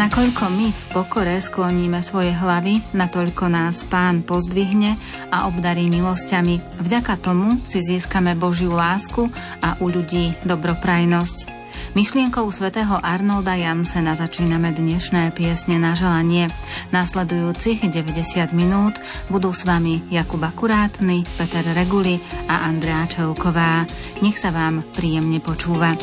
Nakoľko my v pokore skloníme svoje hlavy, natoľko nás Pán pozdvihne a obdarí milosťami. Vďaka tomu si získame Božiu lásku a u ľudí dobroprajnosť. Myšlienkou svätého Arnolda Janssena začíname dnešné piesne na želanie. Nasledujúcich 90 minút budú s vami Jakub Akurátny, Peter Reguli a Andrea Čelková. Nech sa vám príjemne počúva.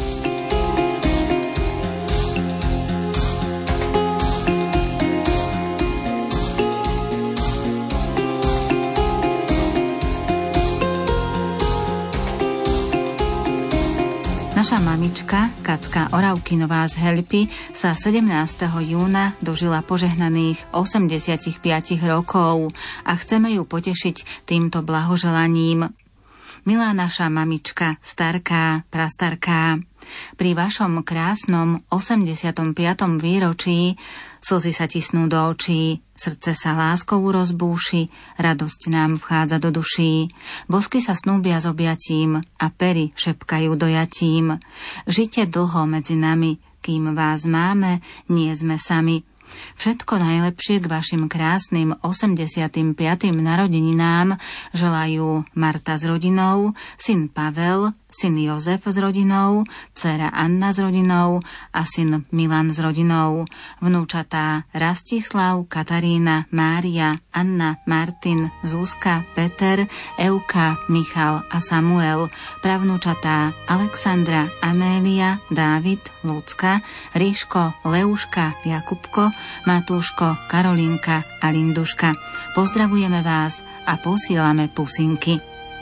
Naša mamička, Katka Oravkinová z Helpy, sa 17. júna dožila požehnaných 85 rokov a chceme ju potešiť týmto blahoželaním. Milá naša mamička, starká, prastarká, pri vašom krásnom 85. výročí slzy sa tisnú do očí, srdce sa láskou rozbúši, radosť nám vchádza do duší. Bosky sa snúbia s objatím a pery šepkajú dojatím. Žite dlho medzi nami, kým vás máme, nie sme sami. Všetko najlepšie k vašim krásnym 85. narodeninám želajú Marta s rodinou, syn Pavel, syn Jozef s rodinou, dcéra Anna s rodinou a syn Milan s rodinou. Vnúčatá Rastislav, Katarína, Mária, Anna, Martin, Zuzka, Peter, Euka, Michal a Samuel. Pravnúčatá Alexandra, Amélia, Dávid, Lucka, Ríško, Leuška, Jakubko, Matúško, Karolinka a Linduška. Pozdravujeme vás a posílame pusinky.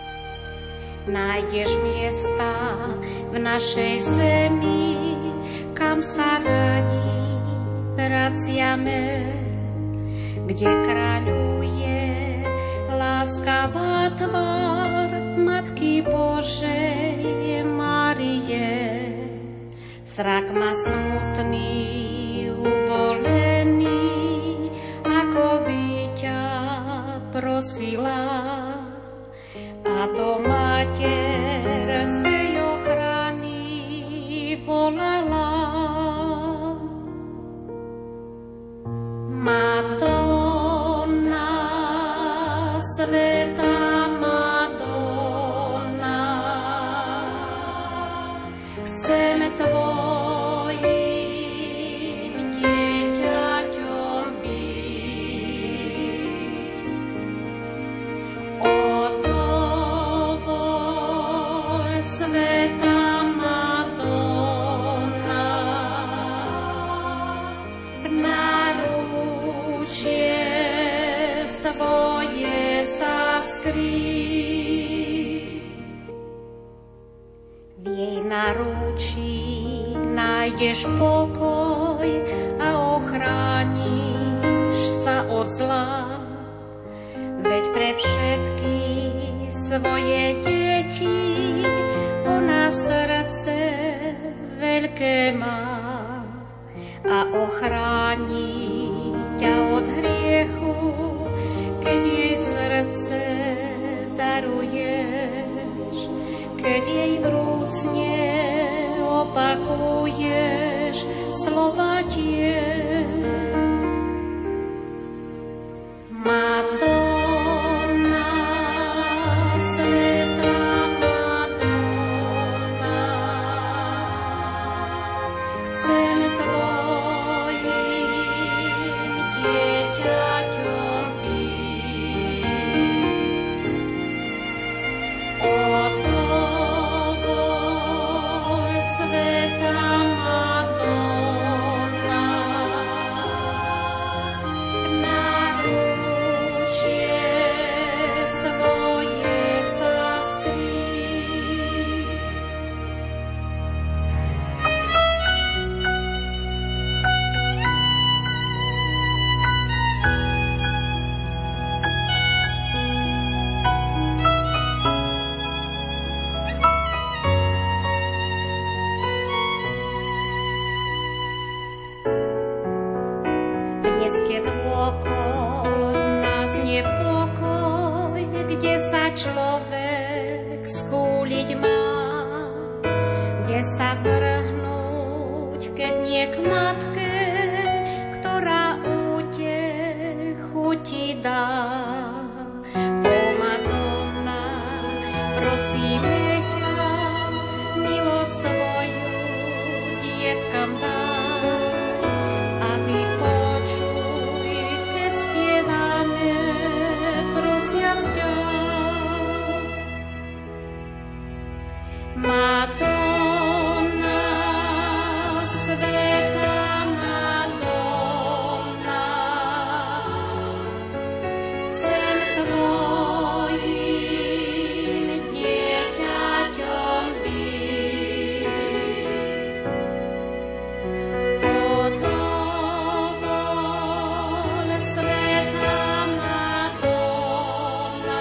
Nájdeš miesta v našej zemi, kam sa radi vraciame, kde kráľuje láskavá tvár Matky Božej Márie. Zrak ma smutný, ubolený, ako by ťa prosila, a do materskej ochrany volala. Madonna, svätá Madonna, chcem tvojim dieťaťom byť. Svätá Madonna, náručie svoje sa skryť. V jej náručí nájdeš pokoj a ochrániš sa od zla. Veď pre všetky svoje deti ona srdce veľké má a ochráni ťa od hriechu, keď jej srdce daruješ, keď jej vrúcne opakuješ slova tie. človek skúliť má, kde sa vrhnúť, keď nie k matke, k svoju dietkam daj, aby počuj, keď spievame, prosiac ťa. Madonna, sveta Madonna, chcem tvojim dieťaťom byť. Podovol, sveta Madonna,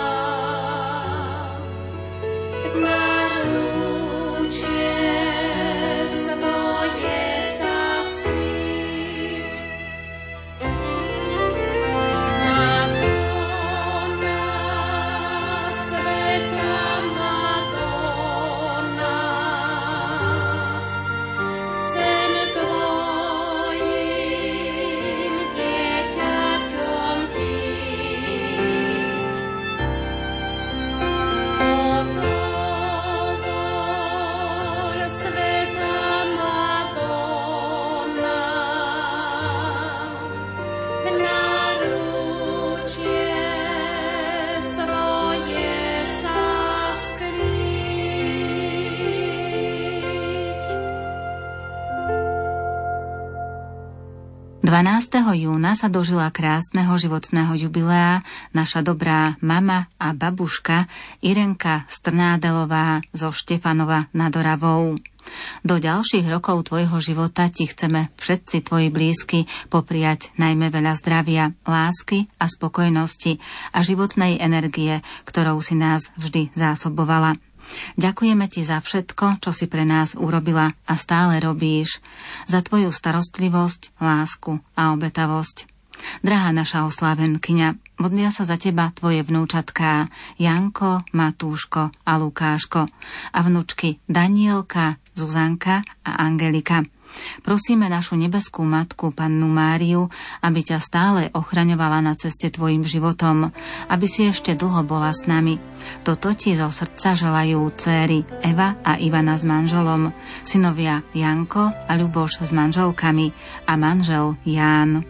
júna sa dožila krásneho životného jubilea naša dobrá mama a babuška Irenka Strnádelová zo Štefanova nad Oravou. Do ďalších rokov tvojho života ti chceme všetci tvoji blízky popriať najmä veľa zdravia, lásky a spokojnosti a životnej energie, ktorou si nás vždy zásobovala. Ďakujeme ti za všetko, čo si pre nás urobila a stále robíš, za tvoju starostlivosť, lásku a obetavosť. Drahá naša oslávenkyňa, modlia sa za teba tvoje vnúčatká Janko, Matúško a Lukáško a vnučky Danielka, Zuzanka a Angelika. Prosíme našu nebeskú matku, Pannu Máriu, aby ťa stále ochraňovala na ceste tvojim životom, aby si ešte dlho bola s nami. Toto ti zo srdca želajú céry Eva a Ivana s manželom, synovia Janko a Ľuboš s manželkami a manžel Ján.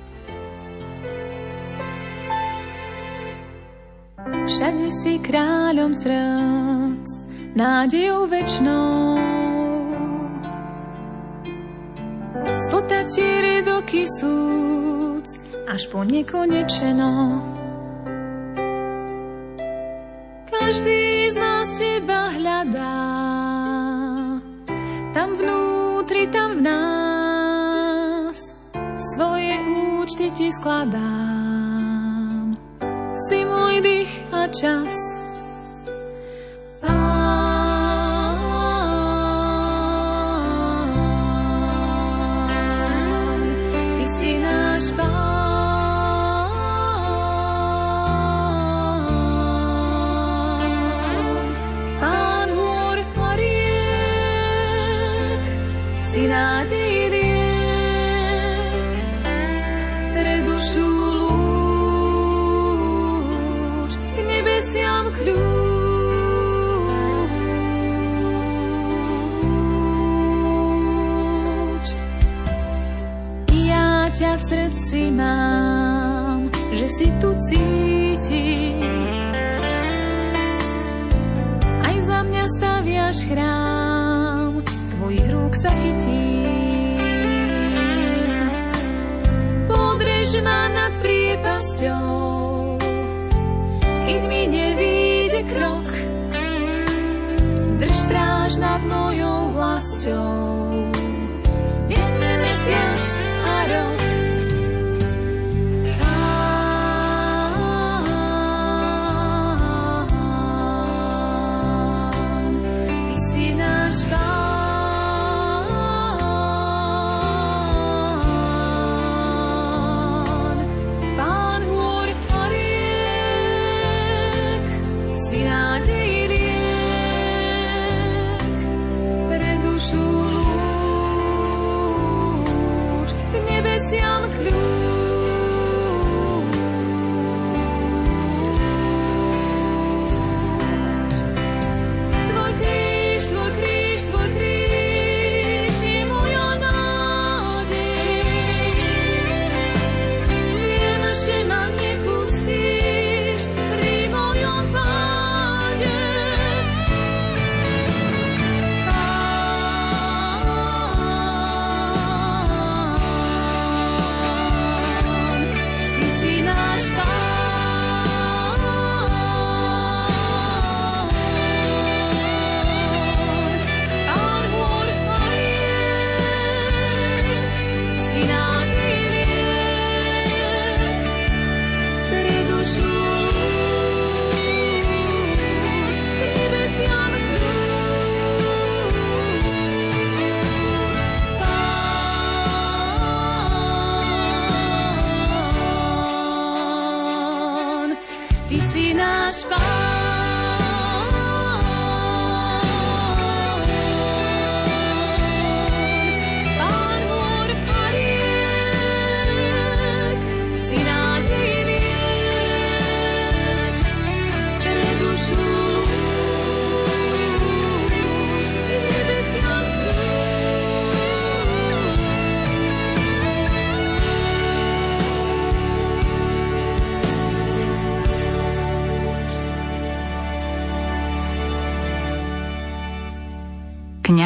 Všade si kráľom srdc, nádejou večnou. Spod Tatiere do Kisúc, až po nekonečeno. Každý z nás teba hľadá, tam vnútri, tam v nás, svoje účty ti skladám. Si môj dých a čas. ťa v srdci mám, že si tu cítim. Aj za mňa staviaš chrám, tvojich rúk sa chytím. Podrež ma nad priepasťou, keď mi nevíde krok. Drž stráž nad mojou vlastou, deň je mesiac a rok. Ty si náš Pán, Pán hôr a riek, si nádej riek.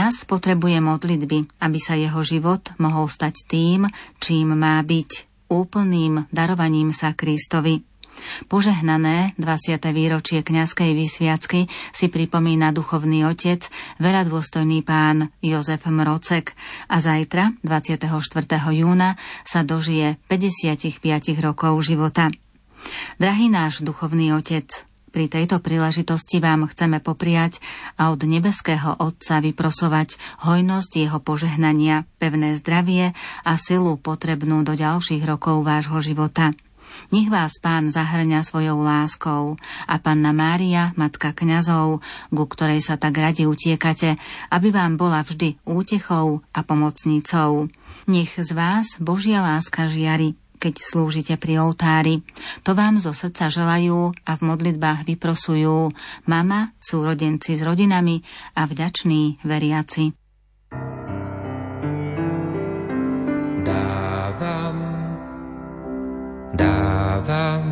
vás potrebuje modlitby, aby sa jeho život mohol stať tým, čím má byť, úplným darovaním sa Kristovi. Požehnané 20. výročie kňazskej vysviacky si pripomína duchovný otec, veľadôstojný pán Jozef Mrocek a zajtra, 24. júna, sa dožije 55 rokov života. Drahý náš duchovný otec, pri tejto príležitosti vám chceme popriať a od nebeského Otca vyprosovať hojnosť jeho požehnania, pevné zdravie a silu potrebnú do ďalších rokov vášho života. Nech vás Pán zahrňa svojou láskou a Panna Mária, Matka kňazov, ku ktorej sa tak radi utiekate, aby vám bola vždy útechou a pomocnicou. Nech z vás Božia láska žiari, keď slúžite pri oltári. To vám zo srdca želajú a v modlitbách vyprosujú mama, súrodenci s rodinami a vďační veriaci. Dávam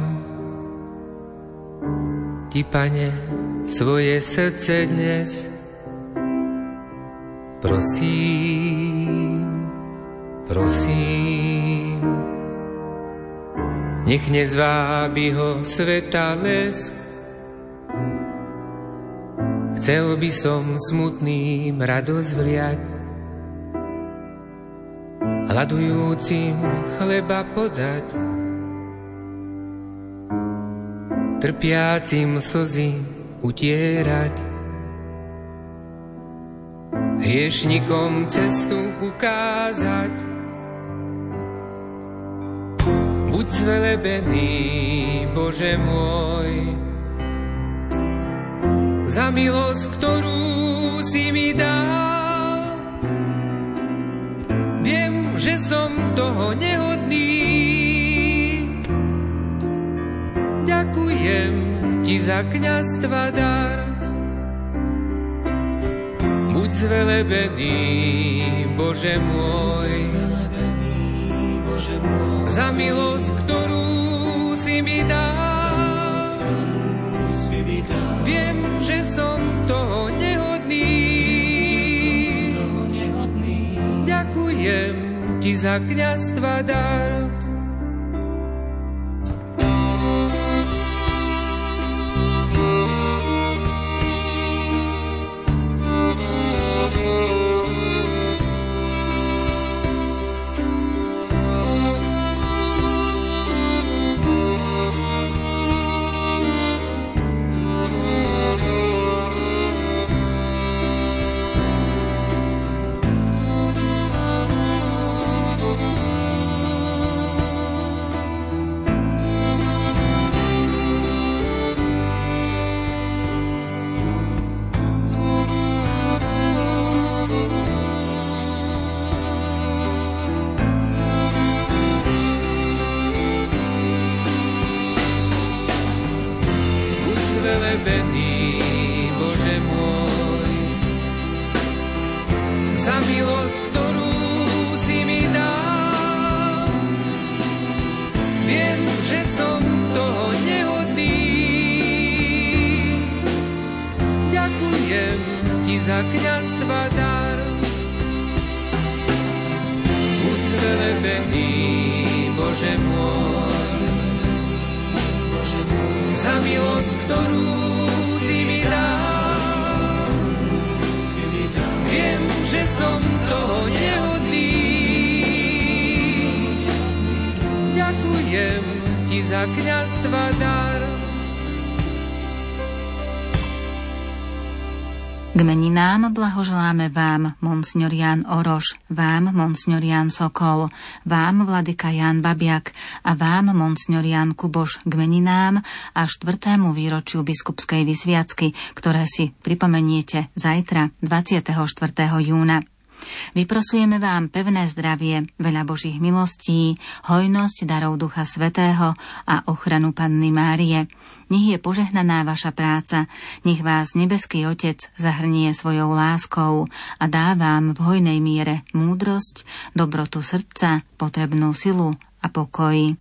ti, Pane, svoje srdce dnes. Prosím, nech nezvábi ho sveta lesk. Chcel by som smutným radosť vliať, hladujúcim chleba podať, trpiacim slzy utierať, hriešnikom cestu ukázať. Buď zvelebený, Bože môj, za milosť, ktorú si mi dal. Viem, že som toho nehodný, ďakujem ti za kňazstva dar. Buď zvelebený, Bože môj, za milosť, ktorú si mi dal. Viem, že som toho nehodný, ďakujem ti za kňazstva dar. Za kňazstva dar. Buď zvelebený, Bože môj, za milosť, ktorú si mi dal. Viem, že som toho nehodný, ďakujem ti za kňazstva dar. K meninám blahoželáme vám, monsignor Ján Oroš, vám, monsignor Ján Sokol, vám, vladyka Ján Babiak a vám, monsignor Ján Kuboš, k meninám a 4. výročiu biskupskej vysviacky, ktoré si pripomeniete zajtra, 24. júna. Vyprosujeme vám pevné zdravie, veľa Božích milostí, hojnosť darov Ducha Svätého a ochranu Panny Márie. Nech je požehnaná vaša práca, nech vás nebeský Otec zahrnie svojou láskou a dá vám v hojnej miere múdrosť, dobrotu srdca, potrebnú silu a pokoj.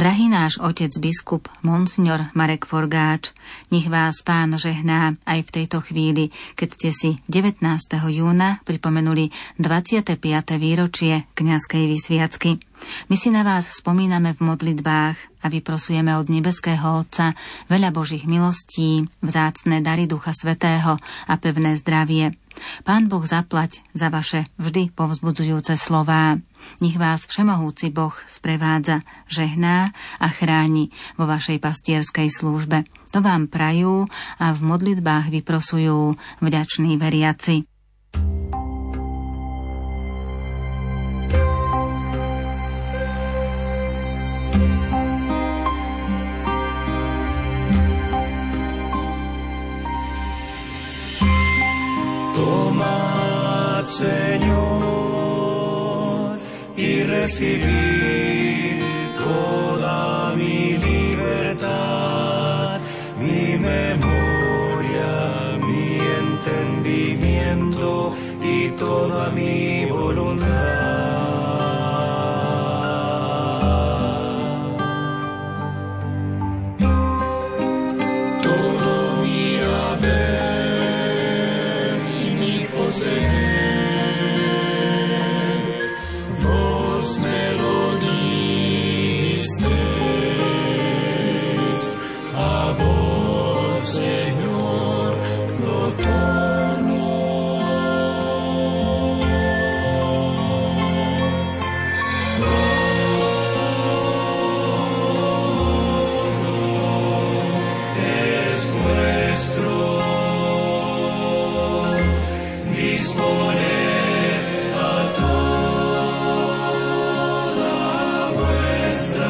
Drahý náš otec biskup Monsignor Marek Forgáč, nech vás Pán žehná aj v tejto chvíli, keď ste si 19. júna pripomenuli 25. výročie kňazskej vysviacky. My si na vás spomíname v modlitbách a vyprosujeme od nebeského Otca veľa Božích milostí, vzácne dary Ducha Svätého a pevné zdravie. Pán Boh zaplať za vaše vždy povzbudzujúce slová. Nech vás všemohúci Boh sprevádza, žehná a chráni vo vašej pastierskej službe. To vám prajú a v modlitbách vyprosujú vďační veriaci. Tomad, Señor, y recibid toda mi libertad, mi memoria, mi entendimiento y toda mi voluntad. Todo mi haber y mi poseer, vos me lo dices, a vos, Señor, lo torno. Es nuestro. Disponer a toda vuestra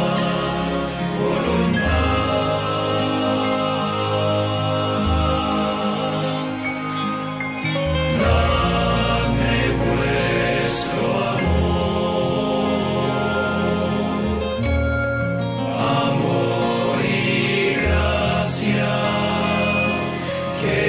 voluntad. Dadme vuestro amor y gracia, que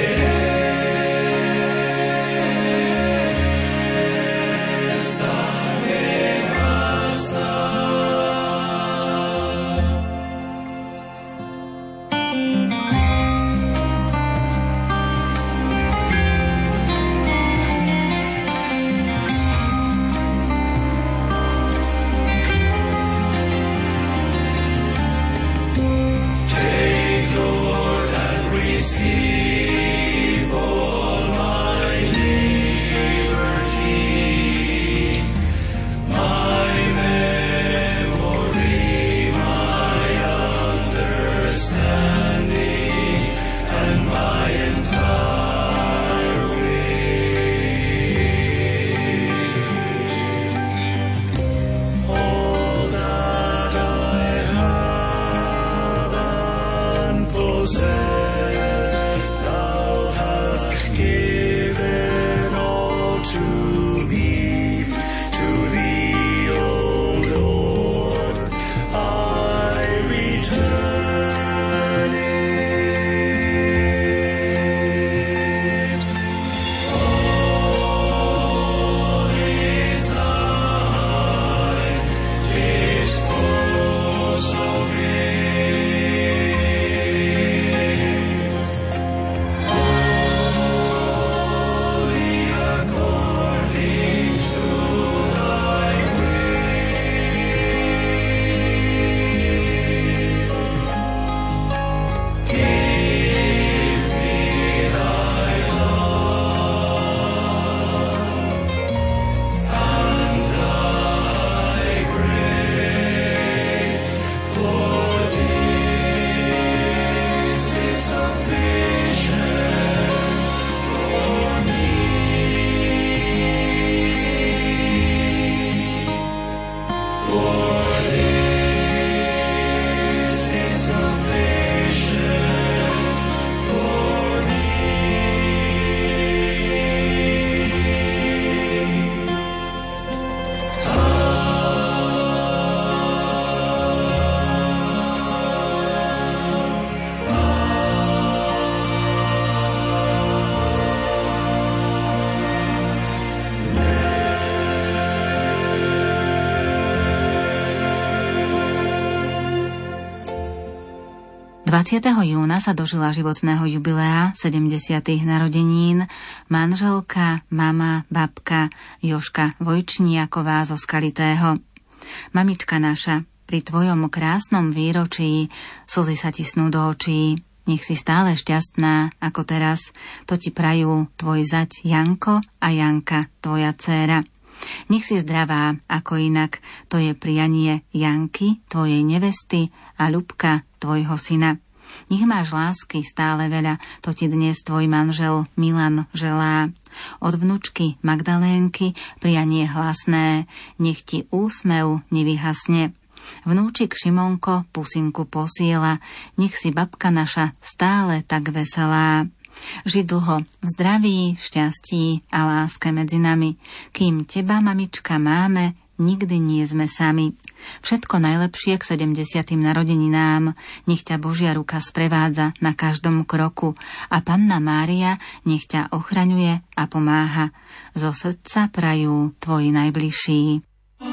20. júna sa dožila životného jubilea 70. narodenín manželka, mama, babka Jožka Vojčniaková zo Skalitého. Mamička naša, pri tvojom krásnom výročí slzy sa tisnú do očí. Nech si stále šťastná ako teraz, to ti prajú tvoj zať Janko a Janka, tvoja dcéra. Nech si zdravá ako inak, to je prianie Janky, tvojej nevesty a Ľubka, tvojho syna. Nech máš lásky stále veľa, to ti dnes tvoj manžel Milan želá. Od vnučky Magdalénky prianie hlasné, nech ti úsmev nevyhasne. Vnúčik Šimonko pusinku posiela, nech si babka naša stále tak veselá. Ži dlho v zdraví, šťastí a láske medzi nami, kým teba, mamička, máme, nikdy nie sme sami. Všetko najlepšie k 70. narodeninám, nech ťa Božia ruka sprevádza na každom kroku a Panna Mária nech ťa ochraňuje a pomáha. Zo srdca prajú tvoji najbližší.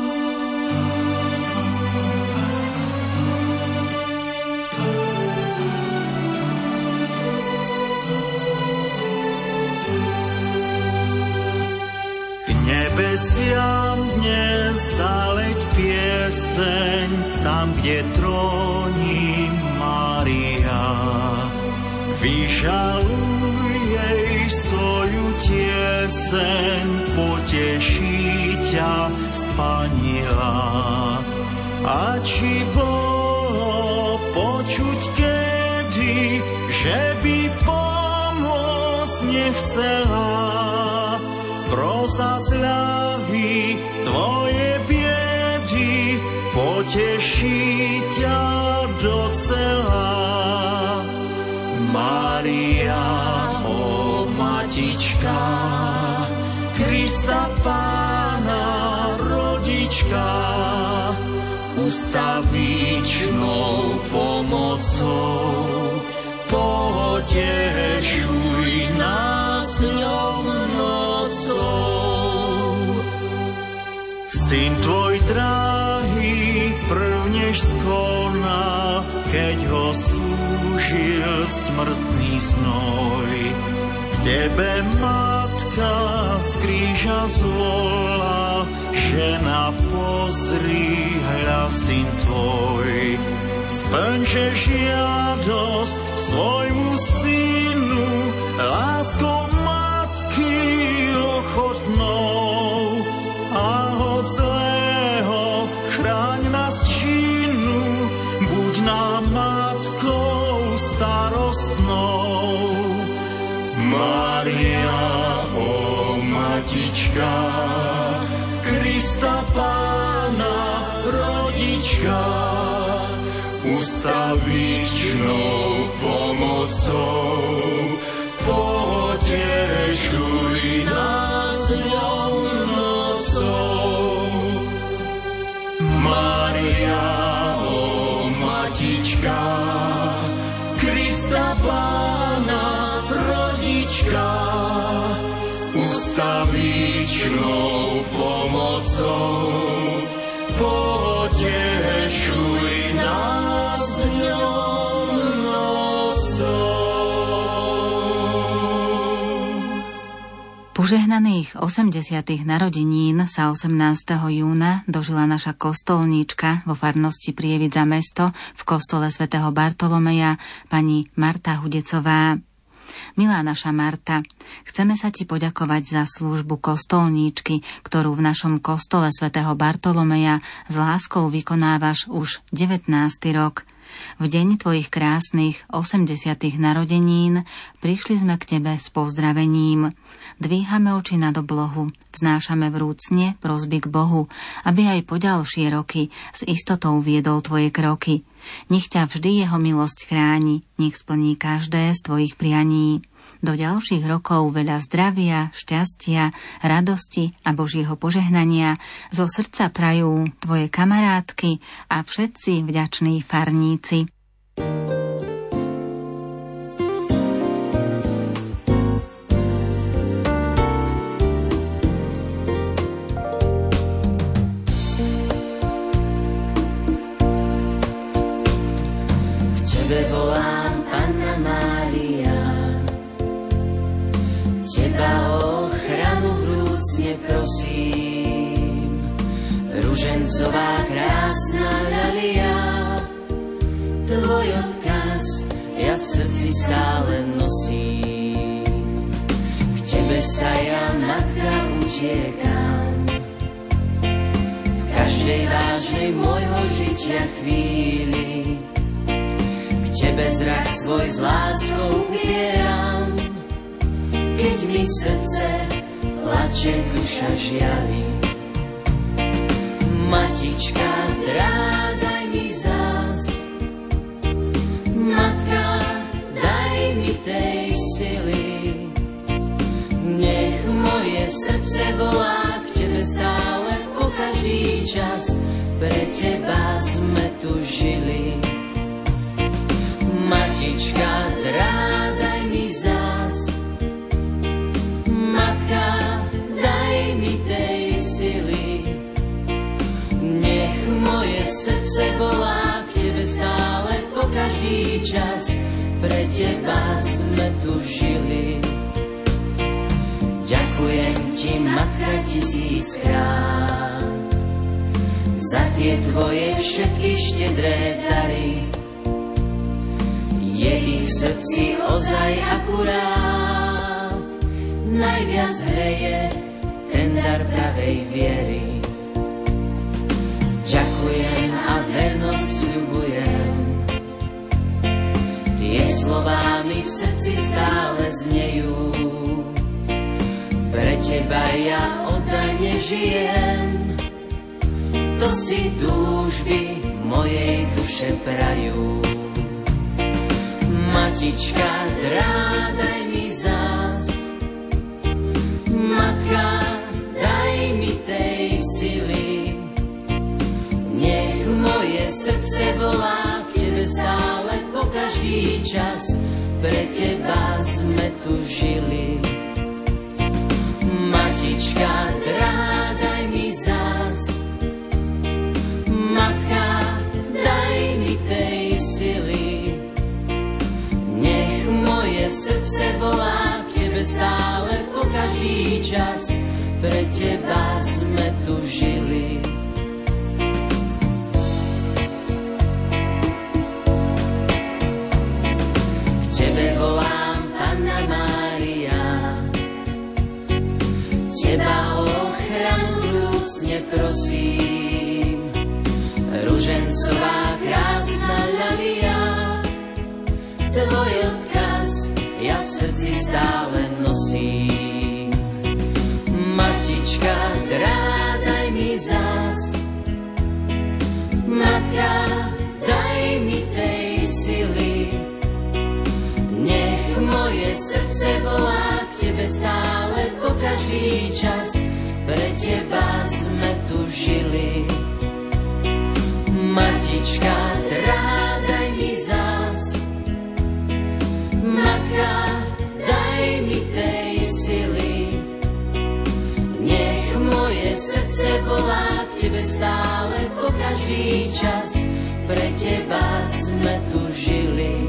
Nebesiam dnes zaleť pieseň, tam, kde tróni Mária. Vyžaluj jej svoju tieseň, poteší ťa spanila. A či bolo počuť kedy, že by pomôcť nechcela, proza sľavy tvoje biedy, poteší ťa docela. Mária, o matička, Krista Pána rodička, ustavičnou pomocou, potešuj nás dňom nocou. Syn tvoj drahý prvnež skona, keď ho slúžil smrtný znoj. K tebe matka z kríža zvolá, žena pozri, hľa syn tvoj. Splňže žiadosť svojmu synu, láskou matky ochotnou, a od zlého chráň nás činu, buď nám matkou starostnou. Mária, o matička, Krista Pána rodička, ustavičnou pomocou, potešuj nás dňom nocou. Mária, o matička, Krista Pána rodička, ustavičnou pomocou, potešuj nás dňom nocou. Požehnaných 80. narodenín sa 18. júna dožila naša kostolníčka vo farnosti Prievidza mesto v kostole svätého Bartolomeja, pani Marta Hudecová. Milá naša Marta, chceme sa ti poďakovať za službu kostolníčky, ktorú v našom kostole svätého Bartolomeja s láskou vykonávaš už 19. rok. V deň tvojich krásnych 80. narodenín prišli sme k tebe s pozdravením. Dvíhame oči nad oblohu, vznášame vrúcne prosby k Bohu, aby aj po ďalšie roky s istotou viedol tvoje kroky. Nech ťa vždy jeho milosť chráni, nech splní každé z tvojich prianí. Do ďalších rokov veľa zdravia, šťastia, radosti a Božieho požehnania zo srdca prajú tvoje kamarátky a všetci vďační farníci. K tebe volám Teba o ochranu vrúcne prosím. Ružencová krásna ľalia, Tvoj odkaz ja v srdci stále nosím. K Tebe sa ja, Matka, utiekam, v každej vážnej môjho žitia chvíli. K Tebe zrak svoj s láskou upieram, keď mi srdce plače, duša žiali. Matička, daj mi zás, Matka, daj mi tej sily. Nech moje srdce volá k Tebe stále po každý čas, pre Teba sme tu žili. Matička, daj mi zás, Matka, daj mi tej sily. Nech moje srdce volá k Tebe stále po každý čas, pre Teba sme tu žili. Ďakujem Ti, Matka, 1000-krát za tie Tvoje všetky štedré dary. Je ich v srdci ozaj akurát, najviac hreje ten dar pravej viery. Ďakujem a vernosť sľubujem, tie slová mi v srdci stále znejú. Pre Teba ja oddane žijem, to si túžby mojej duše prajú. Matička, daj mi zás, Matka, daj mi tej sily. Nech moje srdce volá k Tebe stále po každý čas, pre Teba sme tu žili. Matička, daj mi zás, Matka, daj mi tej sily. Nech moje srdce volá k Tebe stále po každý čas, pre Teba sme tu žili. K Tebe volám, Panna Mária, Teba o ochranu vrúcne prosím. Ružencová krásna ľalia, Tvoj odkaz ja v srdci stále nosím. Matička, daj mi zás, Matka, daj mi tej sily. Nech moje srdce volá k Tebe stále po každý čas, pre Teba sme tu žili. Matička, daj mi zás, Matka, daj mi tej sily. Nech moje srdce volá k Tebe stále po každý čas, pre Teba sme tu žili.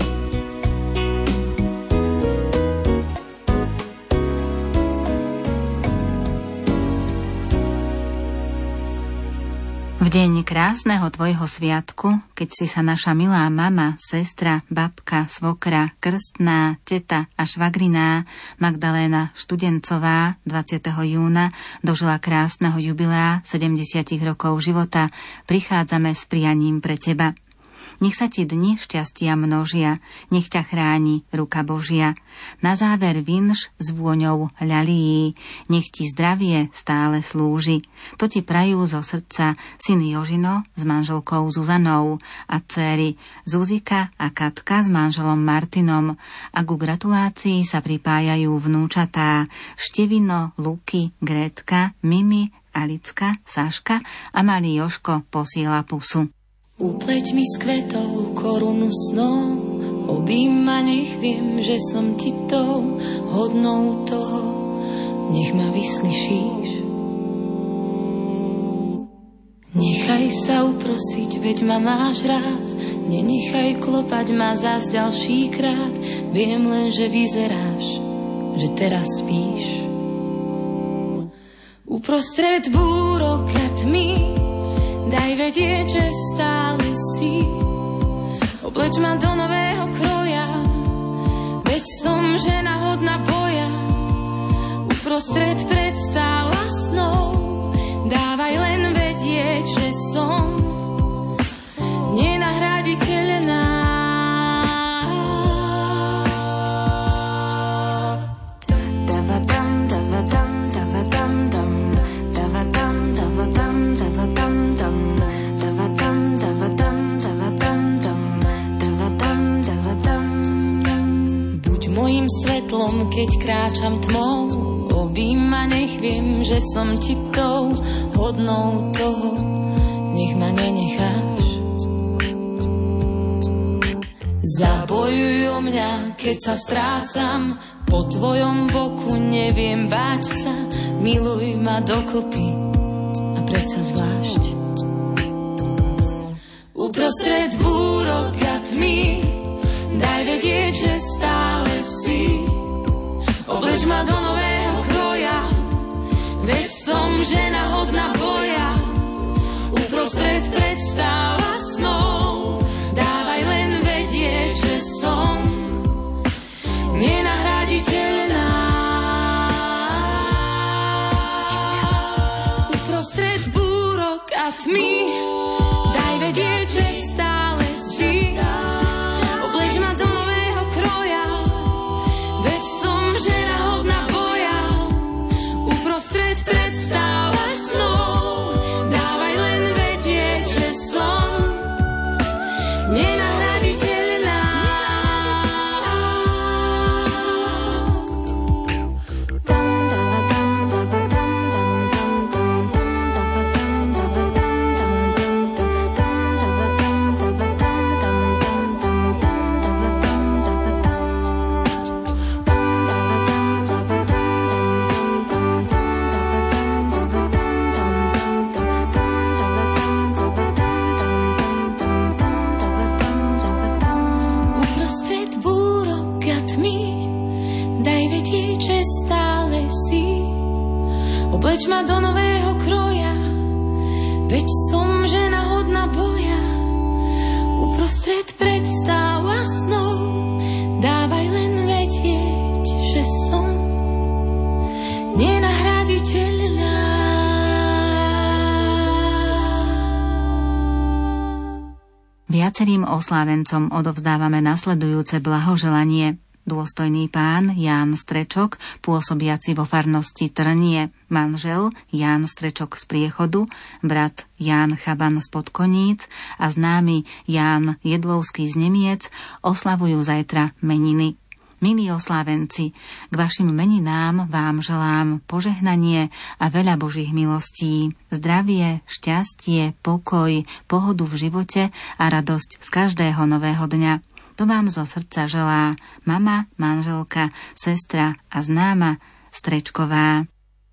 V deň krásneho tvojho sviatku, keď si sa naša milá mama, sestra, babka, svokra, krstná, teta a švagriná Magdaléna Študencová 20. júna dožila krásneho jubilea 70 rokov života, prichádzame s prianím pre teba. Nech sa ti dni šťastia množia, nech ťa chráni ruka Božia. Na záver vinš s vôňou ľalií, nech ti zdravie stále slúži. To ti prajú zo srdca syn Jožino s manželkou Zuzanou a dcéry Zuzika a Katka s manželom Martinom. A ku gratulácii sa pripájajú vnúčatá Števino, Luky, Grétka, Mimi, Alicka, Saška a malý Jožko posiela pusu. Upleť mi z kvetov korunu snov, obím ma, nech viem, že som ti tou hodnou toho, nech ma vyslyšíš. Nechaj sa uprosiť, veď ma máš rád, nenechaj klopať ma zás ďalší krát, viem len, že vyzeráš, že teraz spíš. Uprostred búrok a tmy, daj vedieť, že stále si. Obleč ma do nového kroja, veď som žena hodná boja. Uprostred predstáv a snov, dávaj len vedieť, že som nenahraditeľná. Svetlom, keď kráčam tmou, objíma, nech viem, že som ti tou hodnou toho, nech ma nenecháš. Zabojuj o mňa, keď sa strácam, po tvojom boku neviem báť sa, miluj ma dokopy a predsa zvlášť. Uprostred búrok a tmy, daj vedieť, že stále si. Obleč ma do nového kroja, veď som žena hodná boja. Uprostred predstáv a snov, dávaj len vedieť, že som nenahraditeľná. Uprostred búrok a tmy, daj vedieť, že stále si. Obleč ma do nového kroja, veď som žena hodná boja. Uprostred predstáv a snov, dávaj len vedieť, že som nenahraditeľná. Obleč ma do nového kroja, veď som žena hodná boja. Uprostred predstáv a snov, dávaj len vedieť, že som nenahraditeľná. Viacerým oslávencom odovzdávame nasledujúce blahoželanie. Dôstojný pán Ján Strečok, pôsobiaci vo farnosti Trnie, manžel Ján Strečok z Priechodu, brat Ján Chaban z Podkoníc a známy Ján Jedlovský z Nemiec oslavujú zajtra meniny. Milí oslávenci, k vašim meninám vám želám požehnanie a veľa Božích milostí, zdravie, šťastie, pokoj, pohodu v živote a radosť z každého nového dňa. To vám zo srdca želá mama, manželka, sestra a známa Strečková.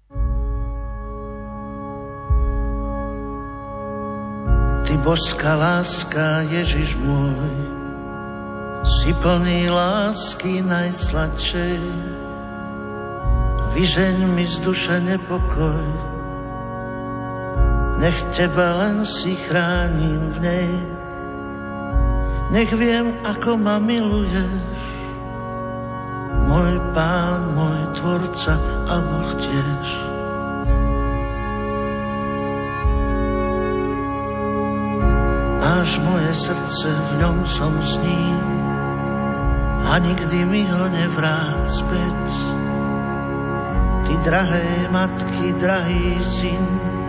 Ty božská láska, Ježiš môj, si plný lásky najsladšej. Vyžeň mi z duše nepokoj, nech teba len si chránim v nej. Nech viem, ako ma miluješ, môj Pán, môj Tvorca a Boh tiež. Máš moje srdce, v ňom som s ním a nikdy mi ho nevráť späť. Ty drahé matky, drahý syn,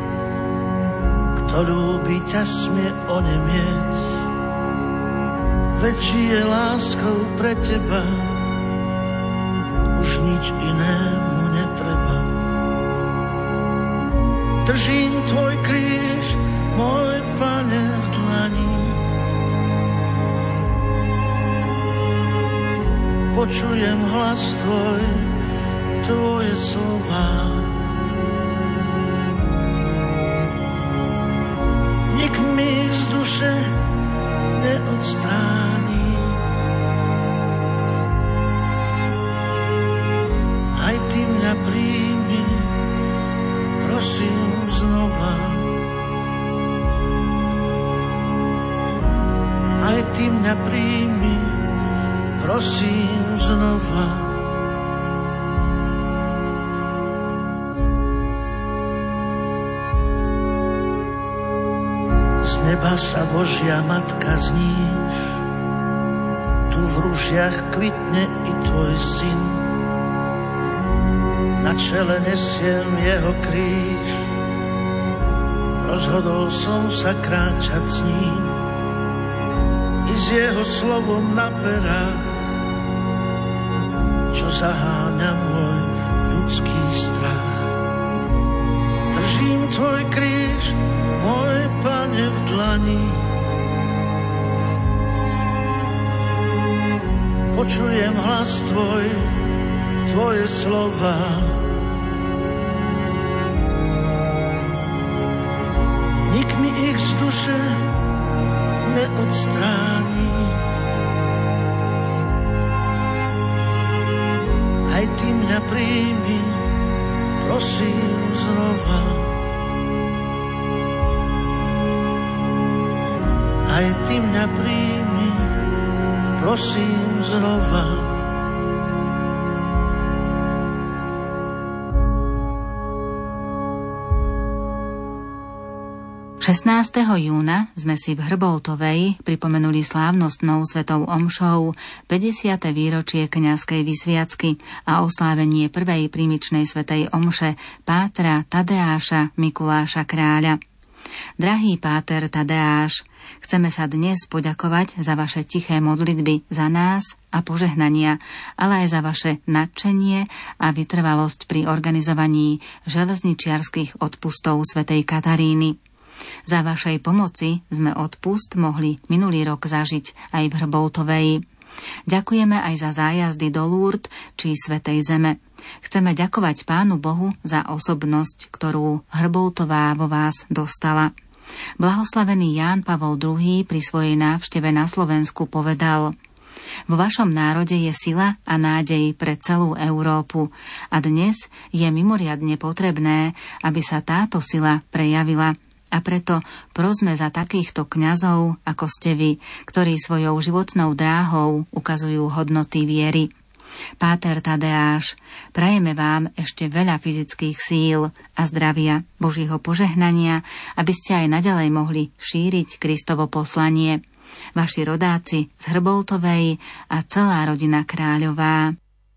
kto ľúbi ťa smie onemieť. Veď žije láskou pre teba, už nič inému netreba. Držím tvoj kríž, môj Pane, v dlani. Počujem hlas tvoj, tvoje slová. Nik mi z duše neodstráni. Aj ty mňa príjmi, prosím. mňa príjmi, prosím znova. Z neba sa Božia Matka zníš, tu v ružiach kvitne i tvoj syn. Na čele nesiem jeho kríž, rozhodol som sa kráčať s ním i s jeho slovom na perách, čo zaháňa môj ľudský strach. Držím tvoj kríž, môj Pane, v dlani. Počujem hlas tvoj, tvoje slova. Nik mi ich z duše neodstráni. Aj ty mňa príjmi, prosím znova. Aj ty mňa príjmi, prosím znova. 16. júna sme si v Hrboltovej pripomenuli slávnostnou svetou omšou 50. výročie kňazskej vysviacky a oslávenie prvej prímičnej svätej omše pátra Tadeáša Mikuláša Kráľa. Drahý páter Tadeáš, chceme sa dnes poďakovať za vaše tiché modlitby za nás a požehnania, ale aj za vaše nadšenie a vytrvalosť pri organizovaní železničiarskych odpustov svätej Kataríny. Za vašej pomoci sme odpust mohli minulý rok zažiť aj v Hrboltovej. Ďakujeme aj za zájazdy do Lourdes či Svätej Zeme. Chceme ďakovať Pánu Bohu za osobnosť, ktorú Hrboltová vo vás dostala. Blahoslavený Ján Pavol II pri svojej návšteve na Slovensku povedal: vo vašom národe je sila a nádej pre celú Európu a dnes je mimoriadne potrebné, aby sa táto sila prejavila. A preto prosme za takýchto kňazov, ako ste vy, ktorí svojou životnou dráhou ukazujú hodnoty viery. Páter Tadeáš, prajeme vám ešte veľa fyzických síl a zdravia, Božího požehnania, aby ste aj naďalej mohli šíriť Kristovo poslanie. Vaši rodáci z Hrboltovej a celá rodina Kráľová.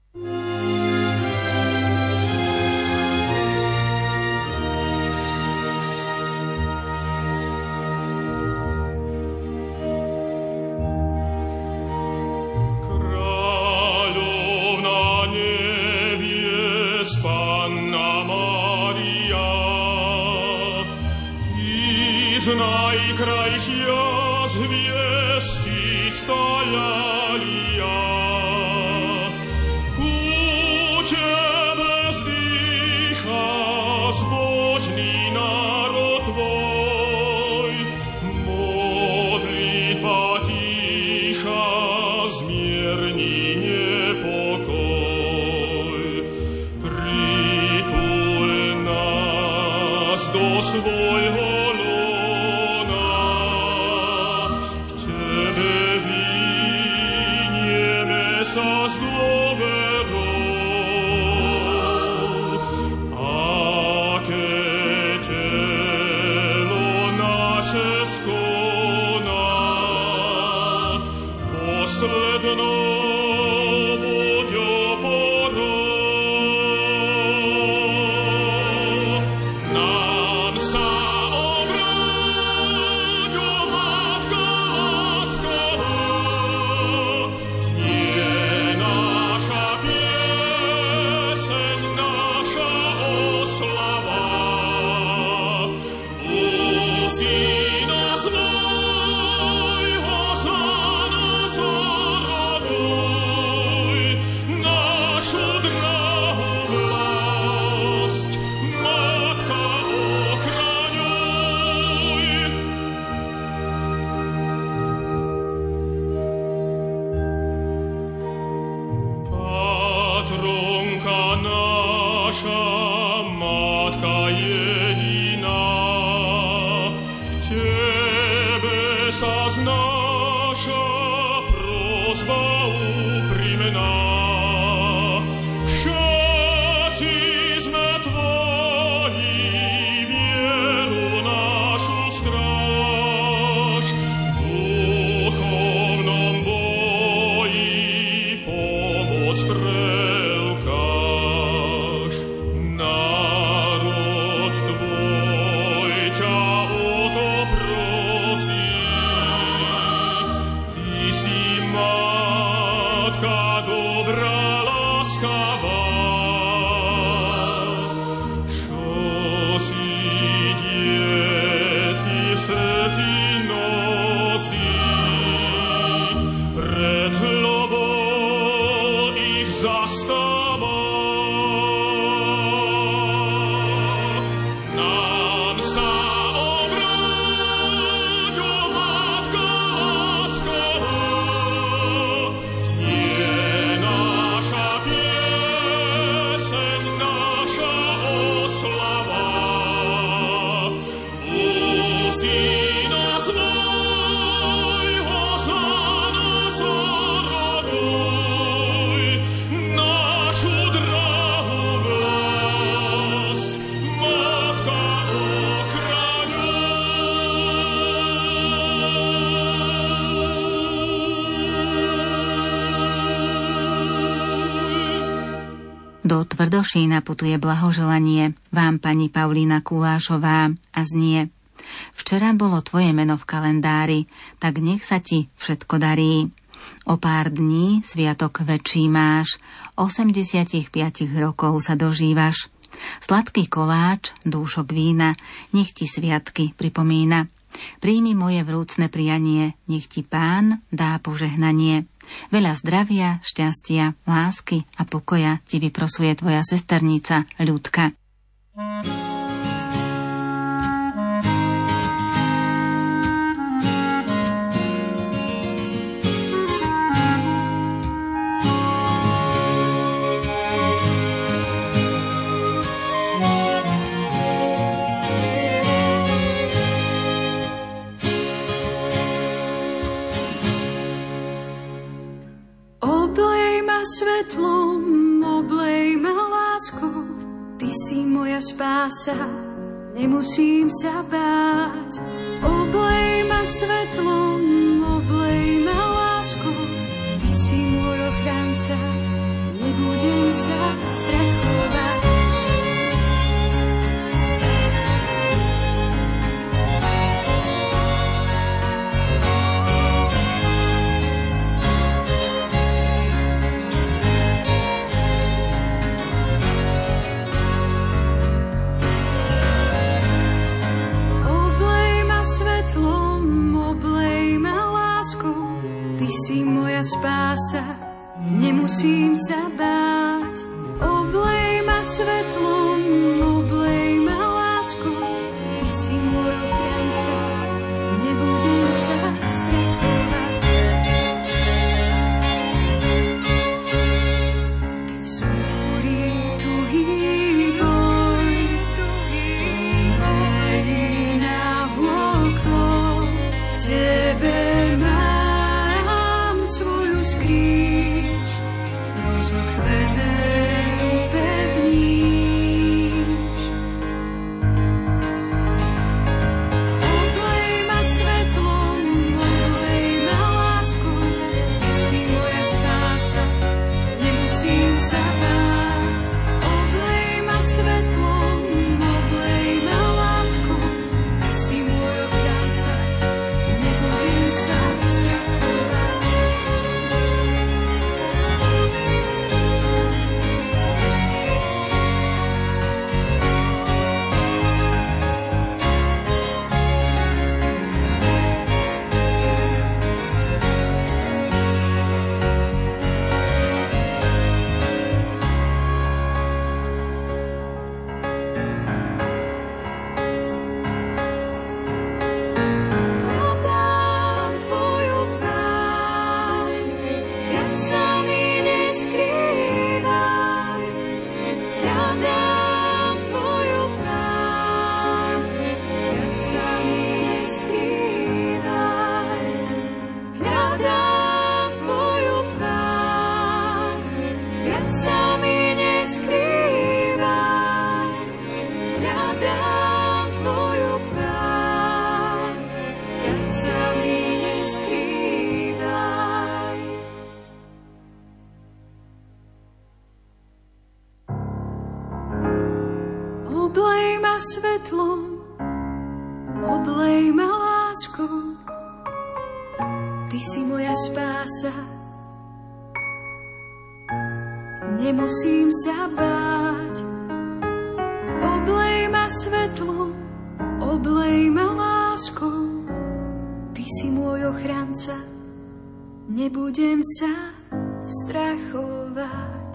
Panna Maria, iz najkrajšia z hviezd čistá ľalia, ku tebe zdýcha zbožný národ tvoj, modlitba ticha zmierni nepokoj. Do svojho lona, k tebe vynieme sa z dôverou. Aké telo naše skoná, poslednou buď oporou. Sa znáša Do Tvrdošína putuje blahoželanie vám pani Paulína Kulášová a znie: Včera bolo tvoje meno v kalendári, tak nech sa ti všetko darí. O pár dní sviatok väčší máš, 85 rokov sa dožívaš. Sladký koláč, dúšok vína, nech ti sviatky pripomína. Príjmi moje vrúcne prianie, nech ti Pán dá požehnanie. Veľa zdravia, šťastia, lásky a pokoja ti vyprosuje tvoja sesternica Ľudka. Svetlom oblej ma láskou, ty si moja spása, nemusím sa báť. Oblej ma svetlom, oblej ma láskou, ty si môj ochranca, nebudem sa strachovať. Si moja spása, nemusím sa báť. Oblej ma svetlom, oblej ma láskou, ty si môj ochranca, nebudem sa strachovať. Keď zúri tuhý boj, na okolo, v tebe rozchvené upevníš. Oblej ma svetlom, oblej ma láskou, ty si moja spása, nemusím sa báť. Oblej ma svetlom, oblej ma láskou, ty si môj ochranca, nebudem sa strachovať. Viac sa mi neskrývaj, hľadám tvoju tvár. Viac sa mi neskrývaj. Oblej ma svetlom, oblej ma láskou, ty si moja spása. Nemusím sa báť. Oblej ma svetlom, oblej ma láskou, ty si môj ochranca. Nebudem sa strachovať.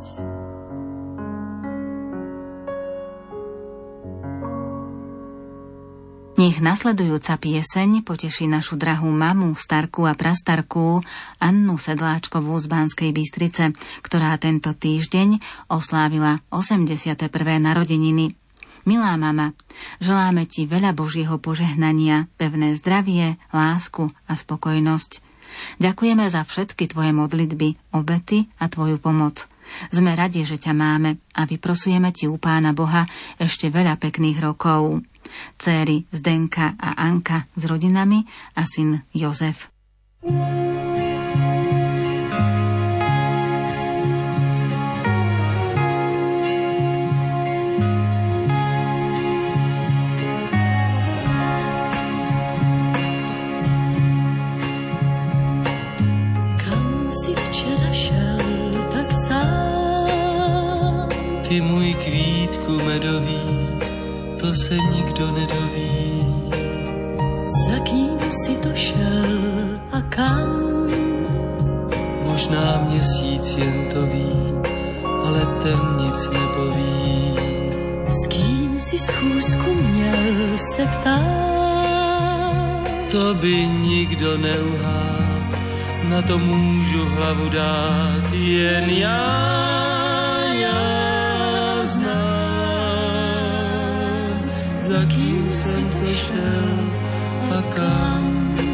Nech nasledujúca pieseň poteší našu drahú mamu, starku a prastarku Annu Sedláčkovú z Banskej Bystrice, ktorá tento týždeň oslávila 81. narodeniny. Milá mama, želáme ti veľa Božieho požehnania, pevné zdravie, lásku a spokojnosť. Ďakujeme za všetky tvoje modlitby, obety a tvoju pomoc. Sme radi, že ťa máme a vyprosujeme ti u Pána Boha ešte veľa pekných rokov. Céry Zdenka a Anka s rodinami a syn Jozef. Kam si včera šel tak sám? Ty můj kvítku medový, to se nikdo nedoví. Za kým si to šel a kam? Možná měsíc jen to ví, ale ten nic nepoví. S kým si schůzku měl se ptát? To by nikdo neuhádl, na to můžu hlavu dát. Jen já znám, za kým jsem to šel a kam.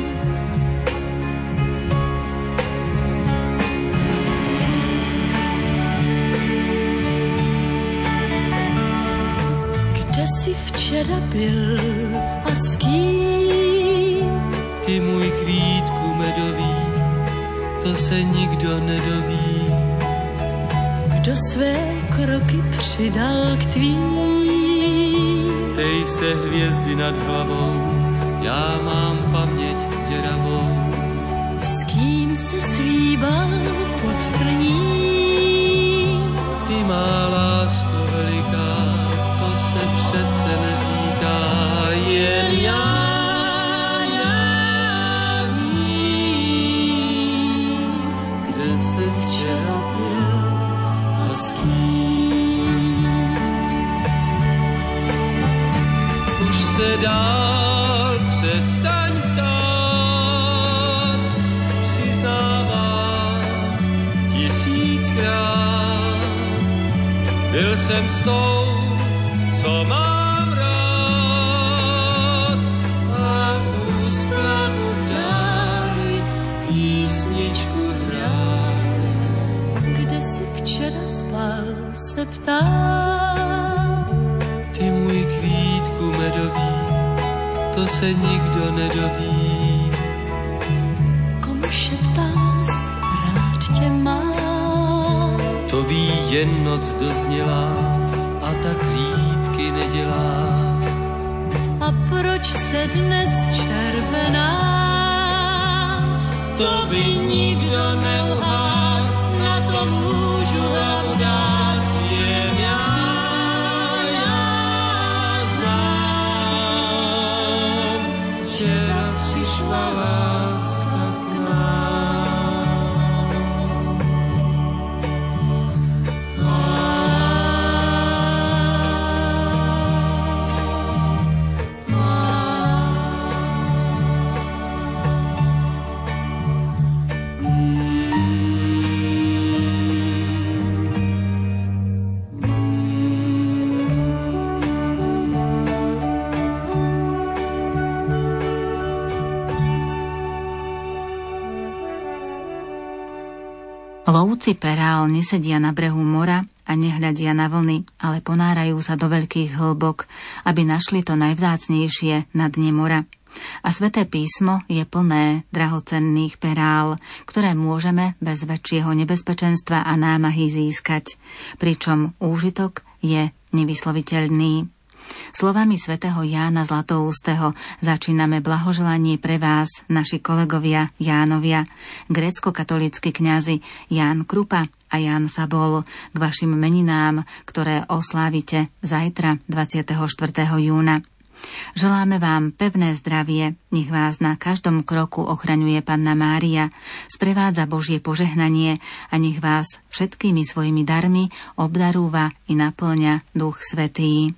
Kde jsi včera byl a s kým? Ty můj kvítku medový, to se nikdo nedoví. Kdo své kroky přidal k tvým? Tej se hvězdy nad hlavou, já mám paměť děravou. S kým se slíbal pod trním? Ty má lásko veliká, to se přece neříká. Jen já vím, kde se včera byl a s kým. Už se dál přestaň ptát, přiznávám 1000krát. Byl jsem s tou, co mám rád, a úspravu v dáli písničku hráli. Kde jsi včera spal, se ptám? Ty můj kvítku medový, to se nikdo nedoví. Komu šeptal jsi, rád tě mám? To ví jen noc doznělá a tak lípky nedělá. A proč se dnes červená? To by nikdo neuhádl, na to můžu hlavu dát. Jen já znám, včera přišla láska k nám. Lovci perál nesedia na brehu mora a nehľadia na vlny, ale ponárajú sa do veľkých hĺbok, aby našli to najvzácnejšie na dne mora. A Sväté písmo je plné drahocenných perál, ktoré môžeme bez väčšieho nebezpečenstva a námahy získať, pričom úžitok je nevysloviteľný. Slovami svätého Jána Zlatoústeho začíname blahoželanie pre vás, naši kolegovia Jánovia, grécko-katolícki kňazi Ján Krupa a Ján Sabol, k vašim meninám, ktoré oslávite zajtra 24. júna. Želáme vám pevné zdravie, nech vás na každom kroku ochraňuje Panna Mária, sprevádza Božie požehnanie a nech vás všetkými svojimi darmi obdarúva i naplňa Duch Svätý.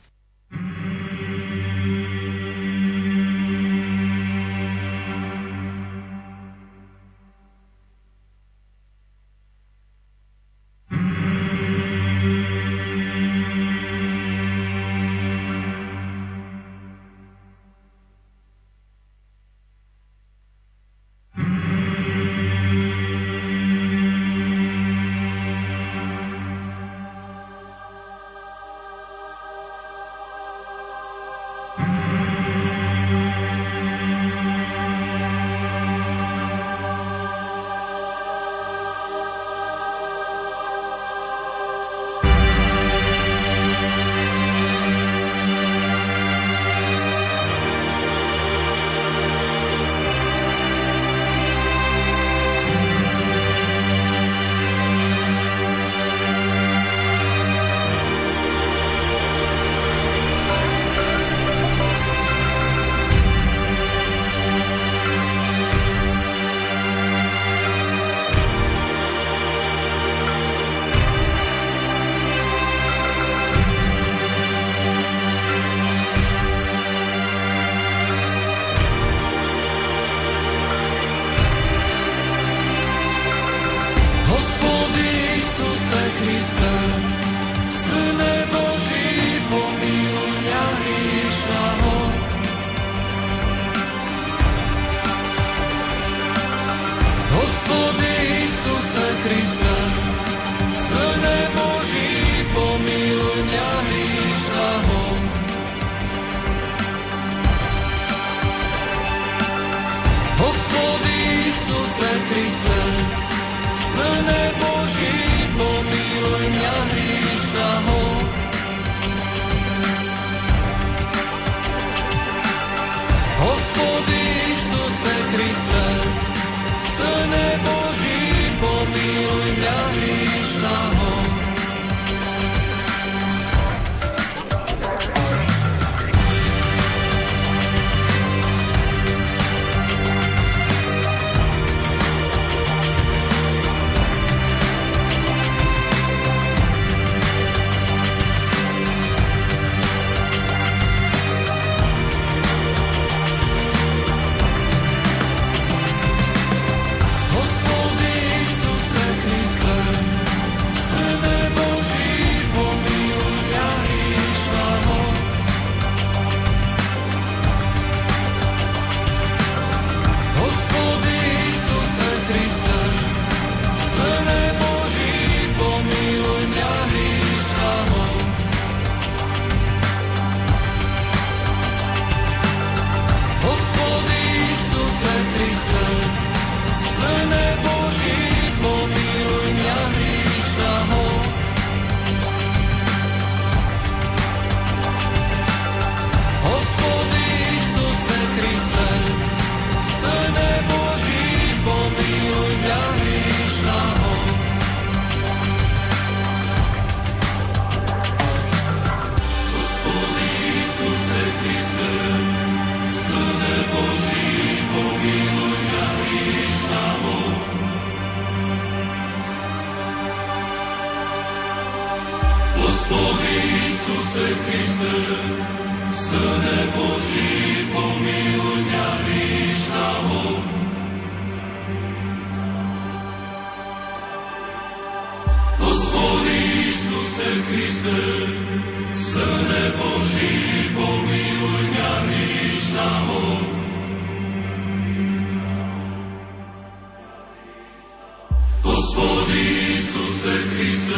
Gospodi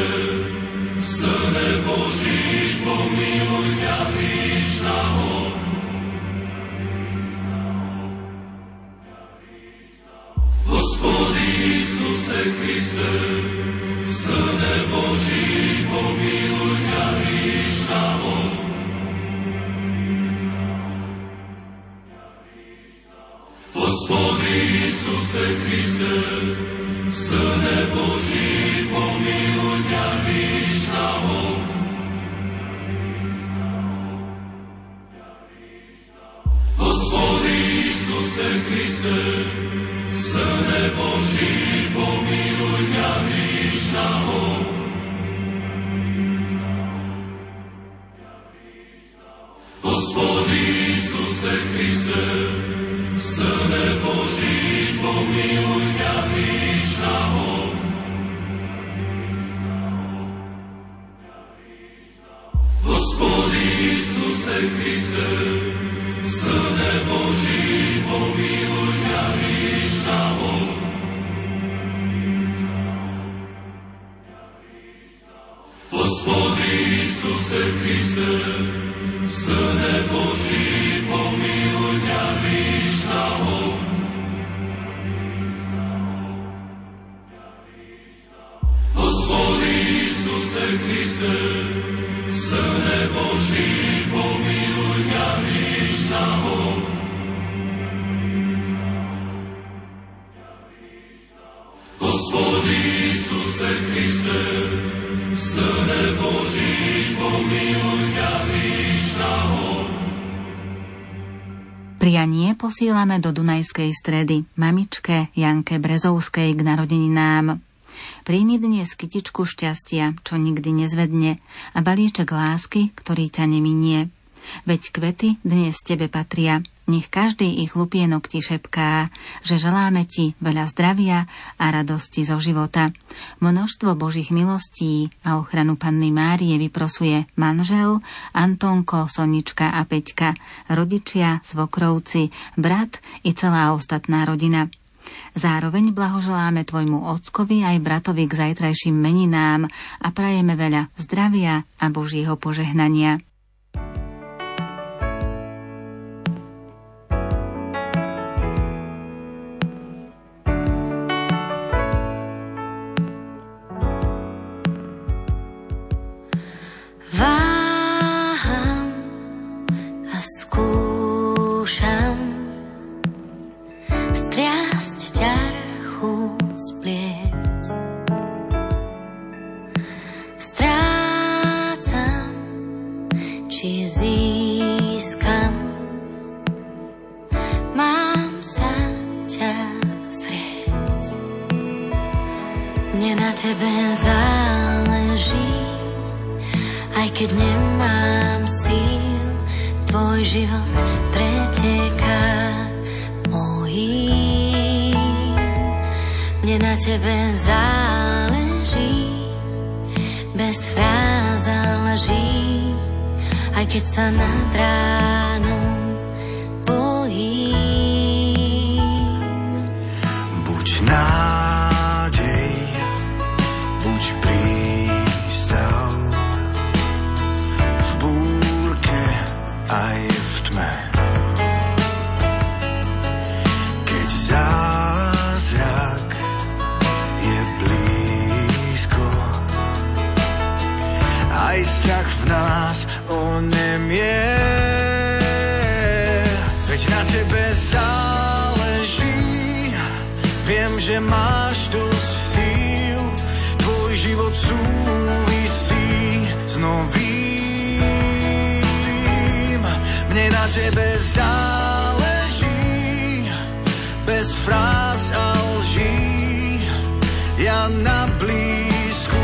Syne Boží, pomiluj mňa hriešného. Hospod Isuse Kriste, Syne Boží, pomiluj mňa hriešného. Hospod Isuse Kriste, Syne Boží, pomiluj mňa hriešného. Hospod Isuse Kriste, Syne Boží, pomiluj mňa hriešného. Hospod Isuse Kriste, Syne Boží, pomiluj mňa hriešného. Hospod Isuse Kriste, Syne Boží, pomiluj mňa hriešného. Hospod Isuse Kriste, Syne Boží, pomiluj mňa hriešného. Hospod Isuse Kriste, Syne Boží, pomiluj mňa hriešného. Hospod Isuse Kriste, Syne Boží, pomiluj mňa hriešného. Prianie posílame do Dunajskej Stredy mamičke Janke Brezovskej k narodeninám. Príjmi dnes kytičku šťastia, čo nikdy nezvedne, a balíček lásky, ktorý ťa neminie. Veď kvety dnes tebe patria, nech každý ich lupienok ti šepká, že želáme ti veľa zdravia a radosti zo života. Množstvo Božích milostí a ochranu Panny Márie vyprosuje manžel, Antonko, Sonička a Peťka, rodičia, svokrovci, brat i celá ostatná rodina. Zároveň blahoželáme tvojmu ockovi aj bratovi k zajtrajším meninám a prajeme veľa zdravia a Božieho požehnania. Váham a skúšam striasť ťarchu z pliec. Strácam, či získam, mám sa ťa zrieť. Mne na tebe záleží, aj keď nemám síl, tvoj život preteká mojím. Mne na tebe záleží, bez fráz záleží, aj keď sa nad ránom bojím. Buď nádej, buď prístav, v búrke aj v tme. Keď zázrak je blízko, aj strach v nás onemie. Veď na tebe záleží, viem, že máš dosť síl, tvoj život súvisí s novým. Mne na tebe záleží, bez fráz a lží, ja na blízku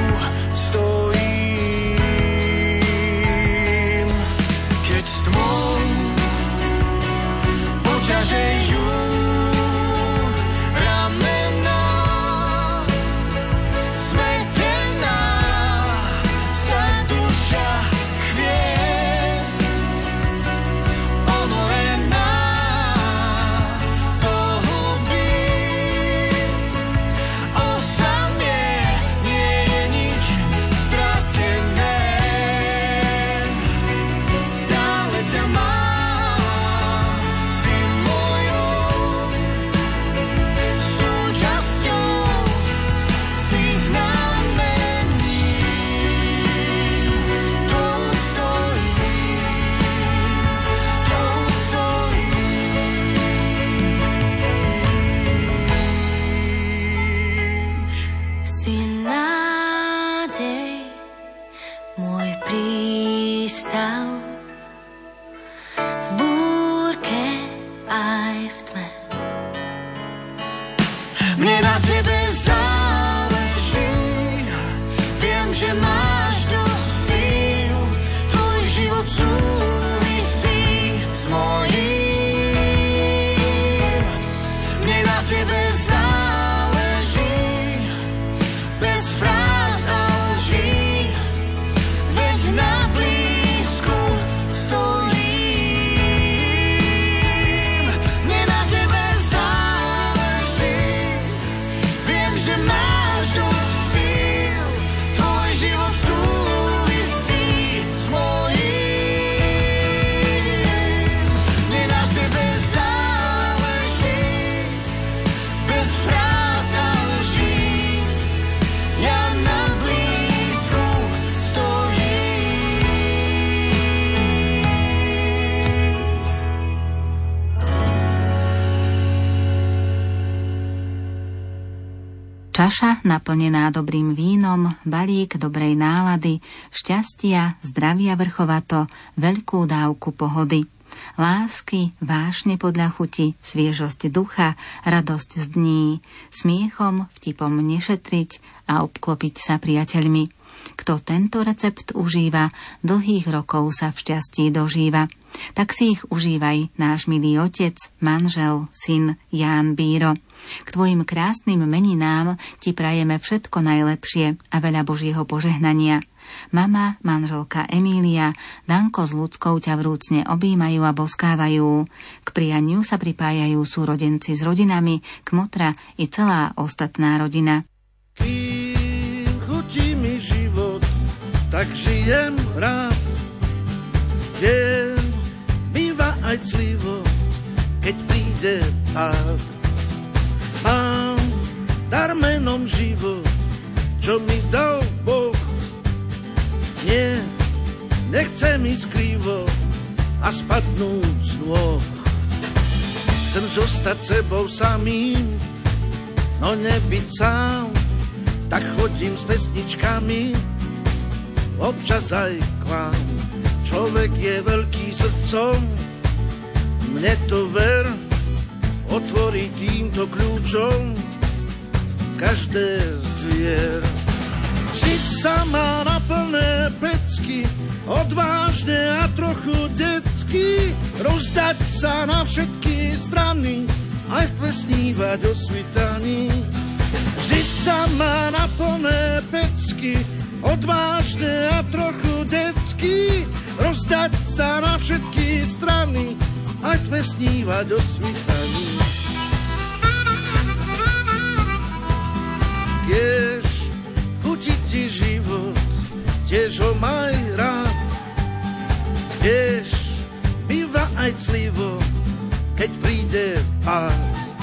stojím. Keď s tmou poťažejú ramena, smetená sa duša chvie, ponorená do hlbín, osamieľ prístav, v búrke aj v tme. Mne na tebe záleží, viem, že máš dosť síl, tvoj život súvisí s mojím. Mne na tebe záleží, bez fráz a lží, veď na blízku stojím. Mne na tebe záleží, viem, že máš dosť síl, tvoj život súvisí s mojím. Mne na tebe záleží, bez fráz a lží, ja na blízku stojím. Čaša naplnená dobrým vínom, balík dobrej nálady, šťastia, zdravia vrchovato, veľkú dávku pohody. Lásky, vášne podľa chuti, sviežosť ducha, radosť z dní, smiechom, vtipom nešetriť a obklopiť sa priateľmi. Kto tento recept užíva, dlhých rokov sa v šťastí dožíva. Tak si ich užívaj, náš milý otec, manžel, syn Ján Bíro. K tvojim krásnym meninám ti prajeme všetko najlepšie a veľa Božieho požehnania. Mama, manželka Emília, Danko s Ľudskou ťa vrúcne objímajú a boskávajú. K prianiu sa pripájajú súrodenci s rodinami, kmotra i celá ostatná rodina. Kým chutí mi život, tak žijem rád. Deň býva aj clivo, keď príde pád. Mám dar menom život, čo mi dal Boh. Nie, nechcem ísť krivo a spadnúť z nôh. Chcem zostať sebou samým, no nebyť sám. Tak chodím s pesničkami, občas aj k vám. Človek je veľký srdcom, mne to ver, otvorí týmto kľúčom každé z dvier. Žiť sa má na plné pecky, odvážne a trochu detsky, rozdať sa na všetky strany, aj vplesnívať o svitaní. Žiť sa má na plné pecky, odvážne a trochu detsky, rozdať sa na všetky strany, aj vplesnívať o svitaní. Kiež chutí ti život, tiež ho maj rád. Kiež býva aj clivo, keď príde pád.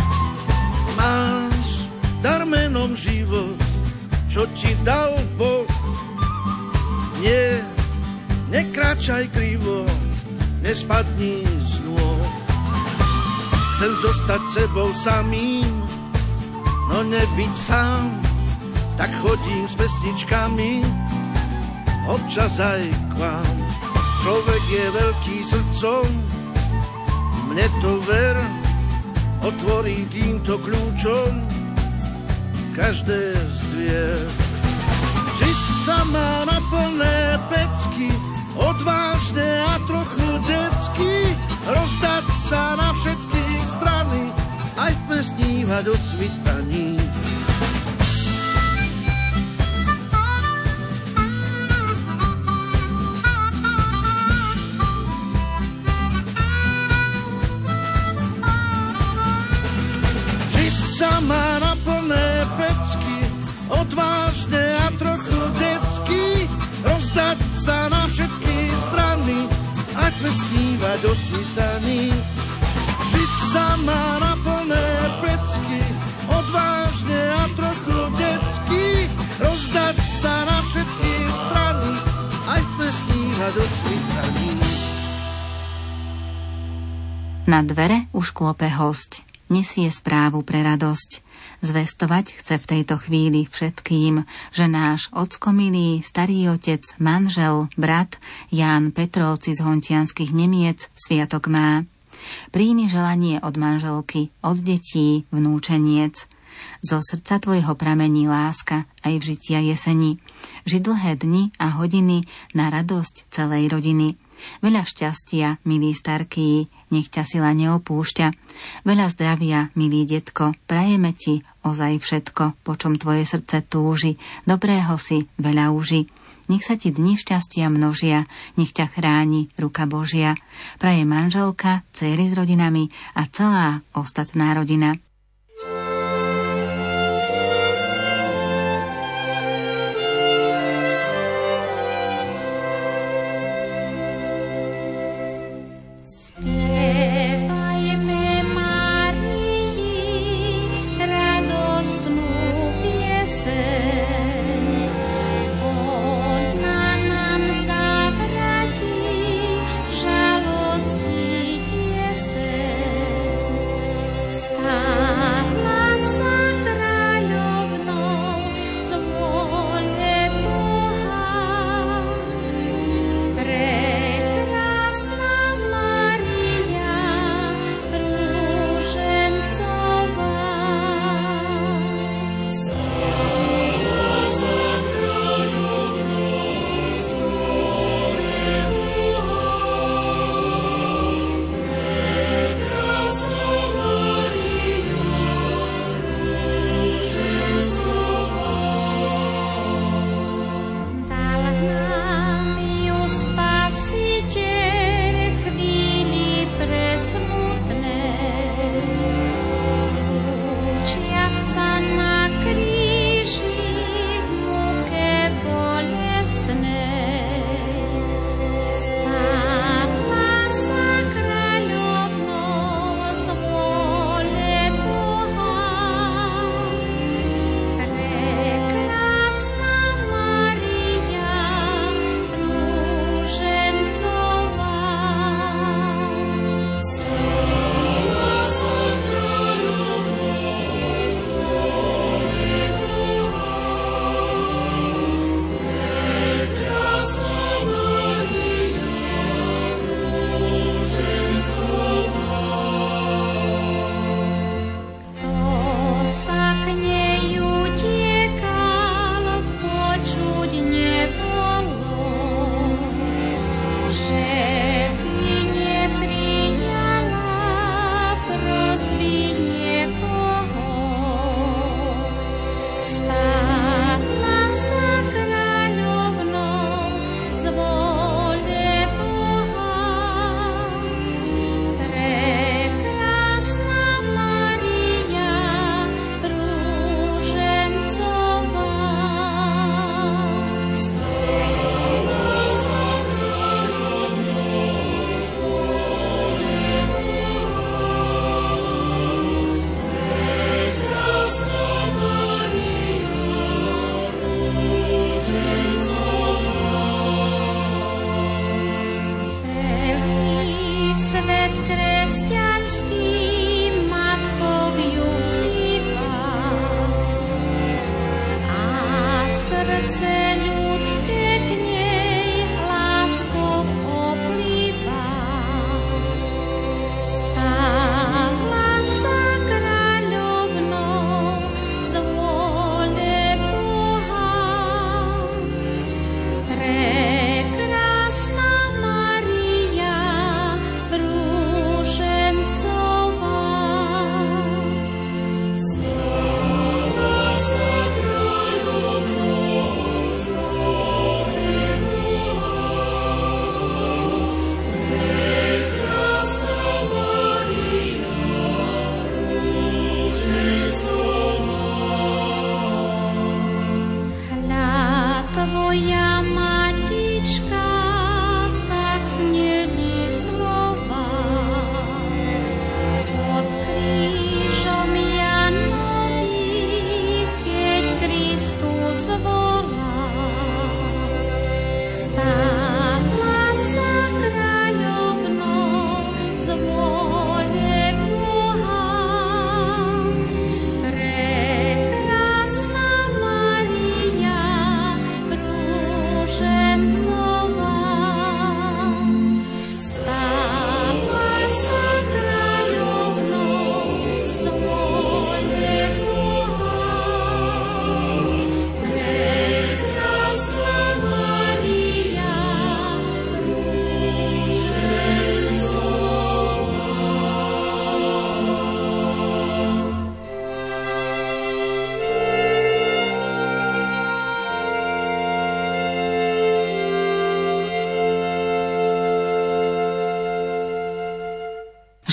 Máš dar menom život, čo ti dal Boh. Nie, nekráčaj krivo, nespadni z nôh. Chcem zostať sebou samým, no nebyť sám. Tak chodím s pesničkami, občas aj k vám. Človek je veľký srdcom, mne to ver, otvorí týmto kľúčom každé z dvier. Žiť sa má na plné pecky, odvážne a trochu detsky, rozdať sa na všetky strany, aj vplesnívať o svitaní. Má na plné pecky, odvážne a trochu detsky, rozdať sa na všetky strany, aj plesnívať o svitaní. Žiť sa má na plné pecky, odvážne a trochu detsky, rozdať sa na všetky strany, aj plesnívať o svitaní. Na dvere už klope hosť. nesie správu pre radosť. Zvestovať chce v tejto chvíli všetkým, že náš ockomilý starý otec, manžel, brat Ján Petrovci z Hontianskych Nemiec sviatok má. Príjmi želanie od manželky, od detí, vnúčeniec. Zo srdca tvojho pramení láska aj v žitia jeseni. Ži dlhé dni a hodiny na radosť celej rodiny. Veľa šťastia, milý starký, nech ťa sila neopúšťa. Veľa zdravia, milý detko, prajeme ti ozaj všetko, po čom tvoje srdce túži. Dobrého si veľa uži. Nech sa ti dni šťastia množia, nech ťa chráni ruka Božia. Praje manželka, céry s rodinami a celá ostatná rodina. Stop.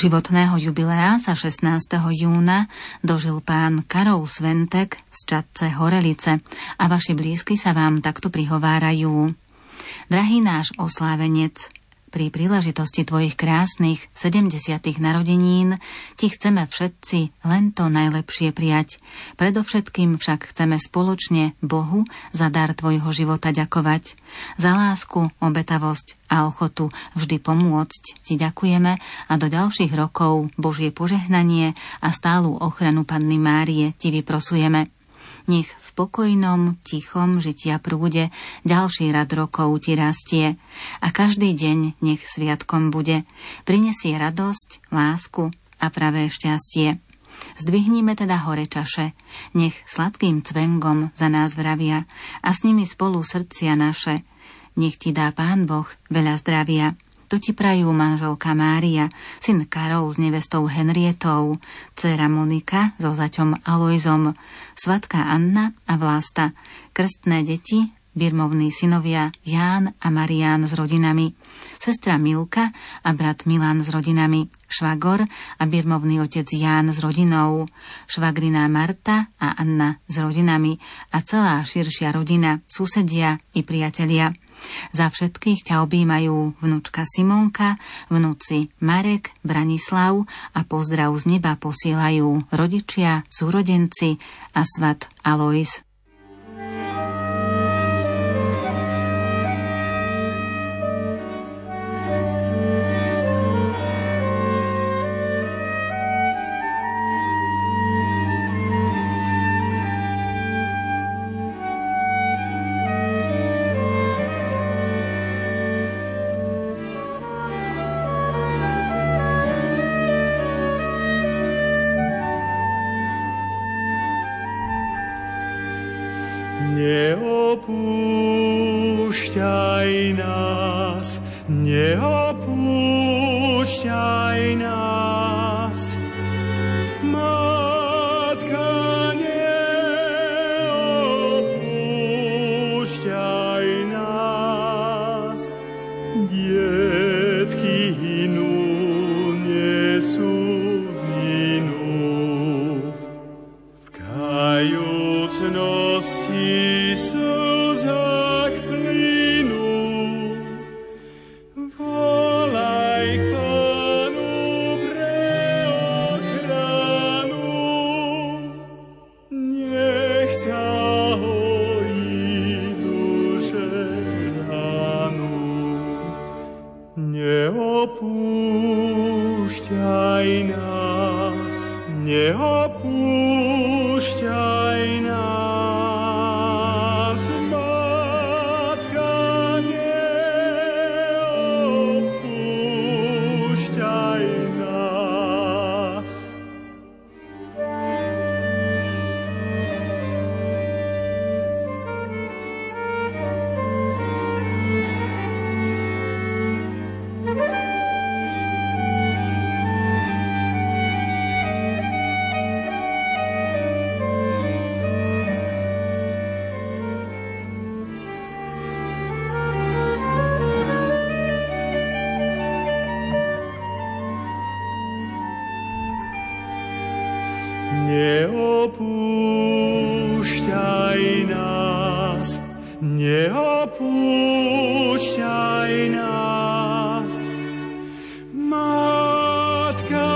Životného jubilea sa 16. júna dožil pán Karol Sventek z Čadce Horelice a vaši blízky sa vám takto prihovárajú. Drahý náš oslávenec, pri príležitosti tvojich krásnych 70. narodenín ti chceme všetci len to najlepšie prijať. Predovšetkým však chceme spoločne Bohu za dar tvojho života ďakovať. Za lásku, obetavosť a ochotu vždy pomôcť ti ďakujeme a do ďalších rokov Božie požehnanie a stálu ochranu Panny Márie ti vyprosujeme. Nech v pokojnom, tichom žitia prúde ďalší rad rokov ti rastie a každý deň nech sviatkom bude. Prinesie radosť, lásku a pravé šťastie. Zdvihnime teda hore čaše, nech sladkým cvengom za nás vravia a s nimi spolu srdcia naše. Nech ti dá Pán Boh veľa zdravia. To ti prajú manželka Mária, syn Karol s nevestou Henrietou, dcéra Monika so zaťom Alojzom, svatka Anna a Vlasta, krstné deti, birmovní synovia Ján a Marián s rodinami, sestra Milka a brat Milan s rodinami, švagor a birmovný otec Ján s rodinou, švagriná Marta a Anna s rodinami a celá širšia rodina, susedia i priatelia. Za všetkých ťa objímajú vnúčka Simonka, vnúci Marek, Branislav a pozdrav z neba posielajú rodičia, súrodenci a svat Alojz. Neopúšťaj nás, neopúšťaj nás, Matka, neopúšťaj nás, dietky hynú, nesú vinu, v kajúcnosti slzách plynú, volaj k Pánu pre ochranu, nech sa hojí duše ranu. Neopúšťaj nás, neopúšťaj nás, Matka, neopúšťaj nás. Neopúšťaj nás, neopúšťaj nás, Matka,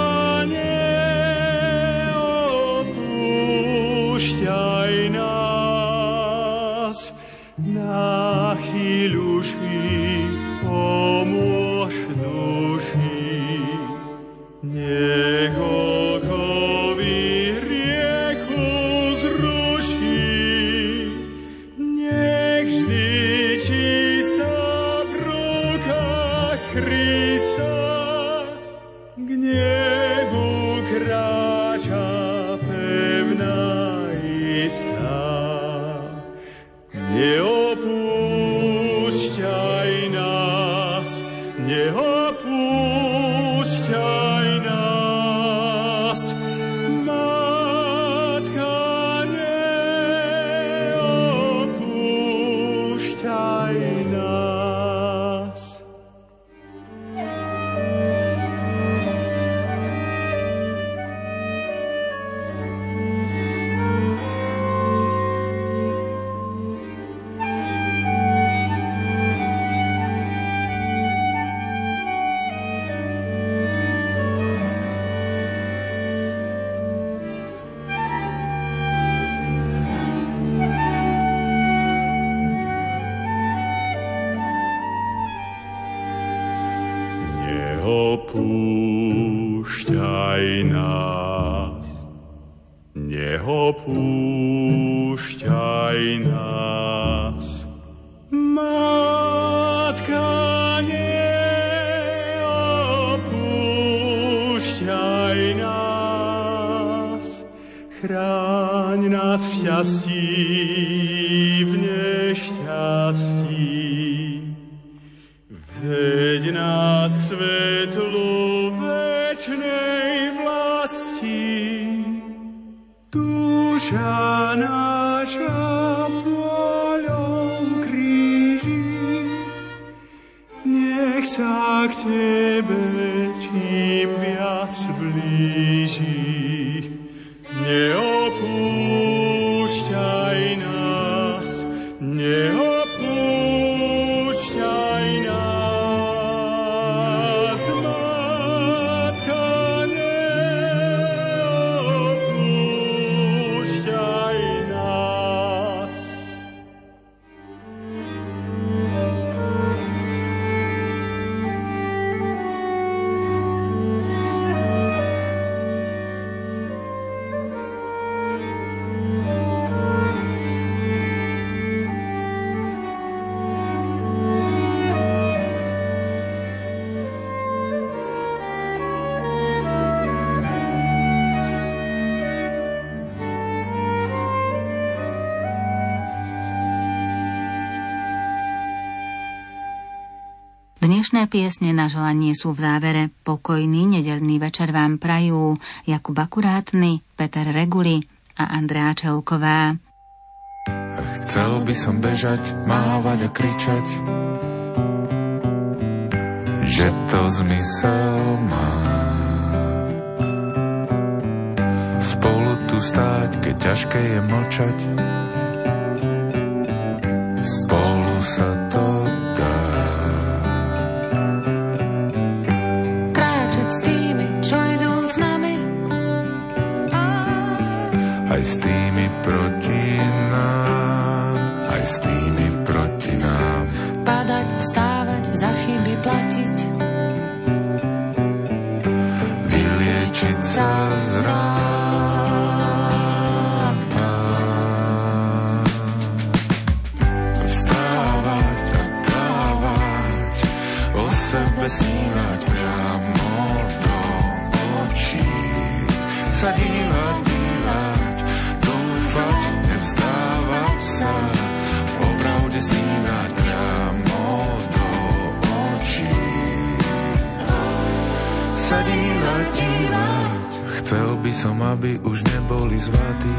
neopúšťaj nás, na chvíľušky pomôž duši, nech okovy riechu zruší, nech vždy čistá v rukách Krista k nebu kráča pevná istá. Neopúšťaj nás, neopúšťaj nás, Matka, neopúšťaj nás. neopúšťaj nás, neopúšťaj nás. Matka, neopúšťaj nás, chráň nás v šťastí, v nešťastí. Veď nás k svetlu večnej vlasti. Duša naša v tvojom kríži, nech sa k tebe čím viac blíži. Neopúšťaj nás, neopúšťaj nás, Matka, neopúšťaj nás. Dnešné piesne na želanie sú v závere. Pokojný nedeľný večer vám prajú Jakub Akurátny, Peter Reguli a Andrea Čelková. Chcel by som bežať, mávať a kričať, že to zmysel má. Spolu tu stáť, keď ťažké je mlčať, spolu sa to dá. S tými, čo idú s nami, aj s tými proti nám, aj s tými proti nám. Padať, vstávať, za chyby platiť, vyliečiť sa z rán. Vstávať a dávať, o sebe snívať priamo. Sa dívať, dúfať, nevzdávať sa, o pravde snívať priamo do očí. Sa dívať, chcel by som, aby už neboli zvady,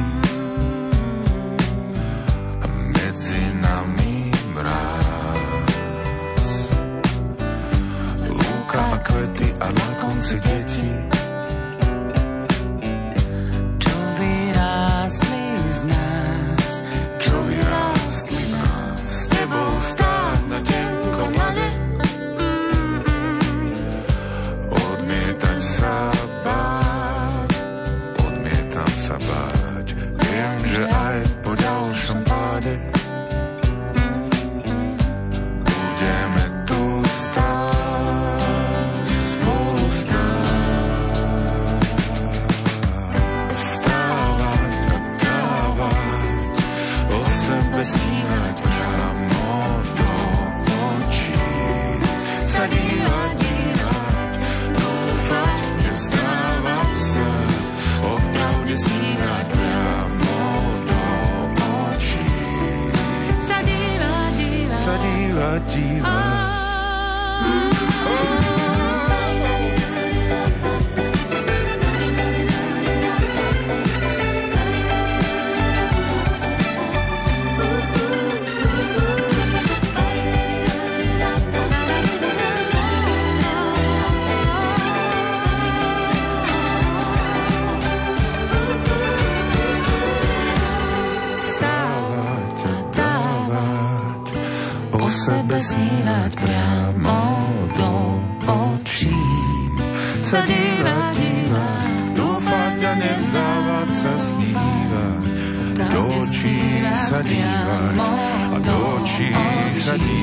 a medzi nami mráz. Lúka a kvety a na konci deti, z nás, čo vyrástli nás, s tebou stáť na tenkom lade. Odmietať sa báť, odmietam sa báť, viem, že aj po ďalšom páde budeme tu stáť, spolu stáť. Snívať priamo do očí, sa dívať, dúfať, nevzdávať sa, o pravde snívať priamo do očí, sa dívať, sa dívať, sebe snívať priamo do očí, sa dívať, dúfať a nevzdávať sa, snívať, do očí sa dívať, a do očí sa dívať.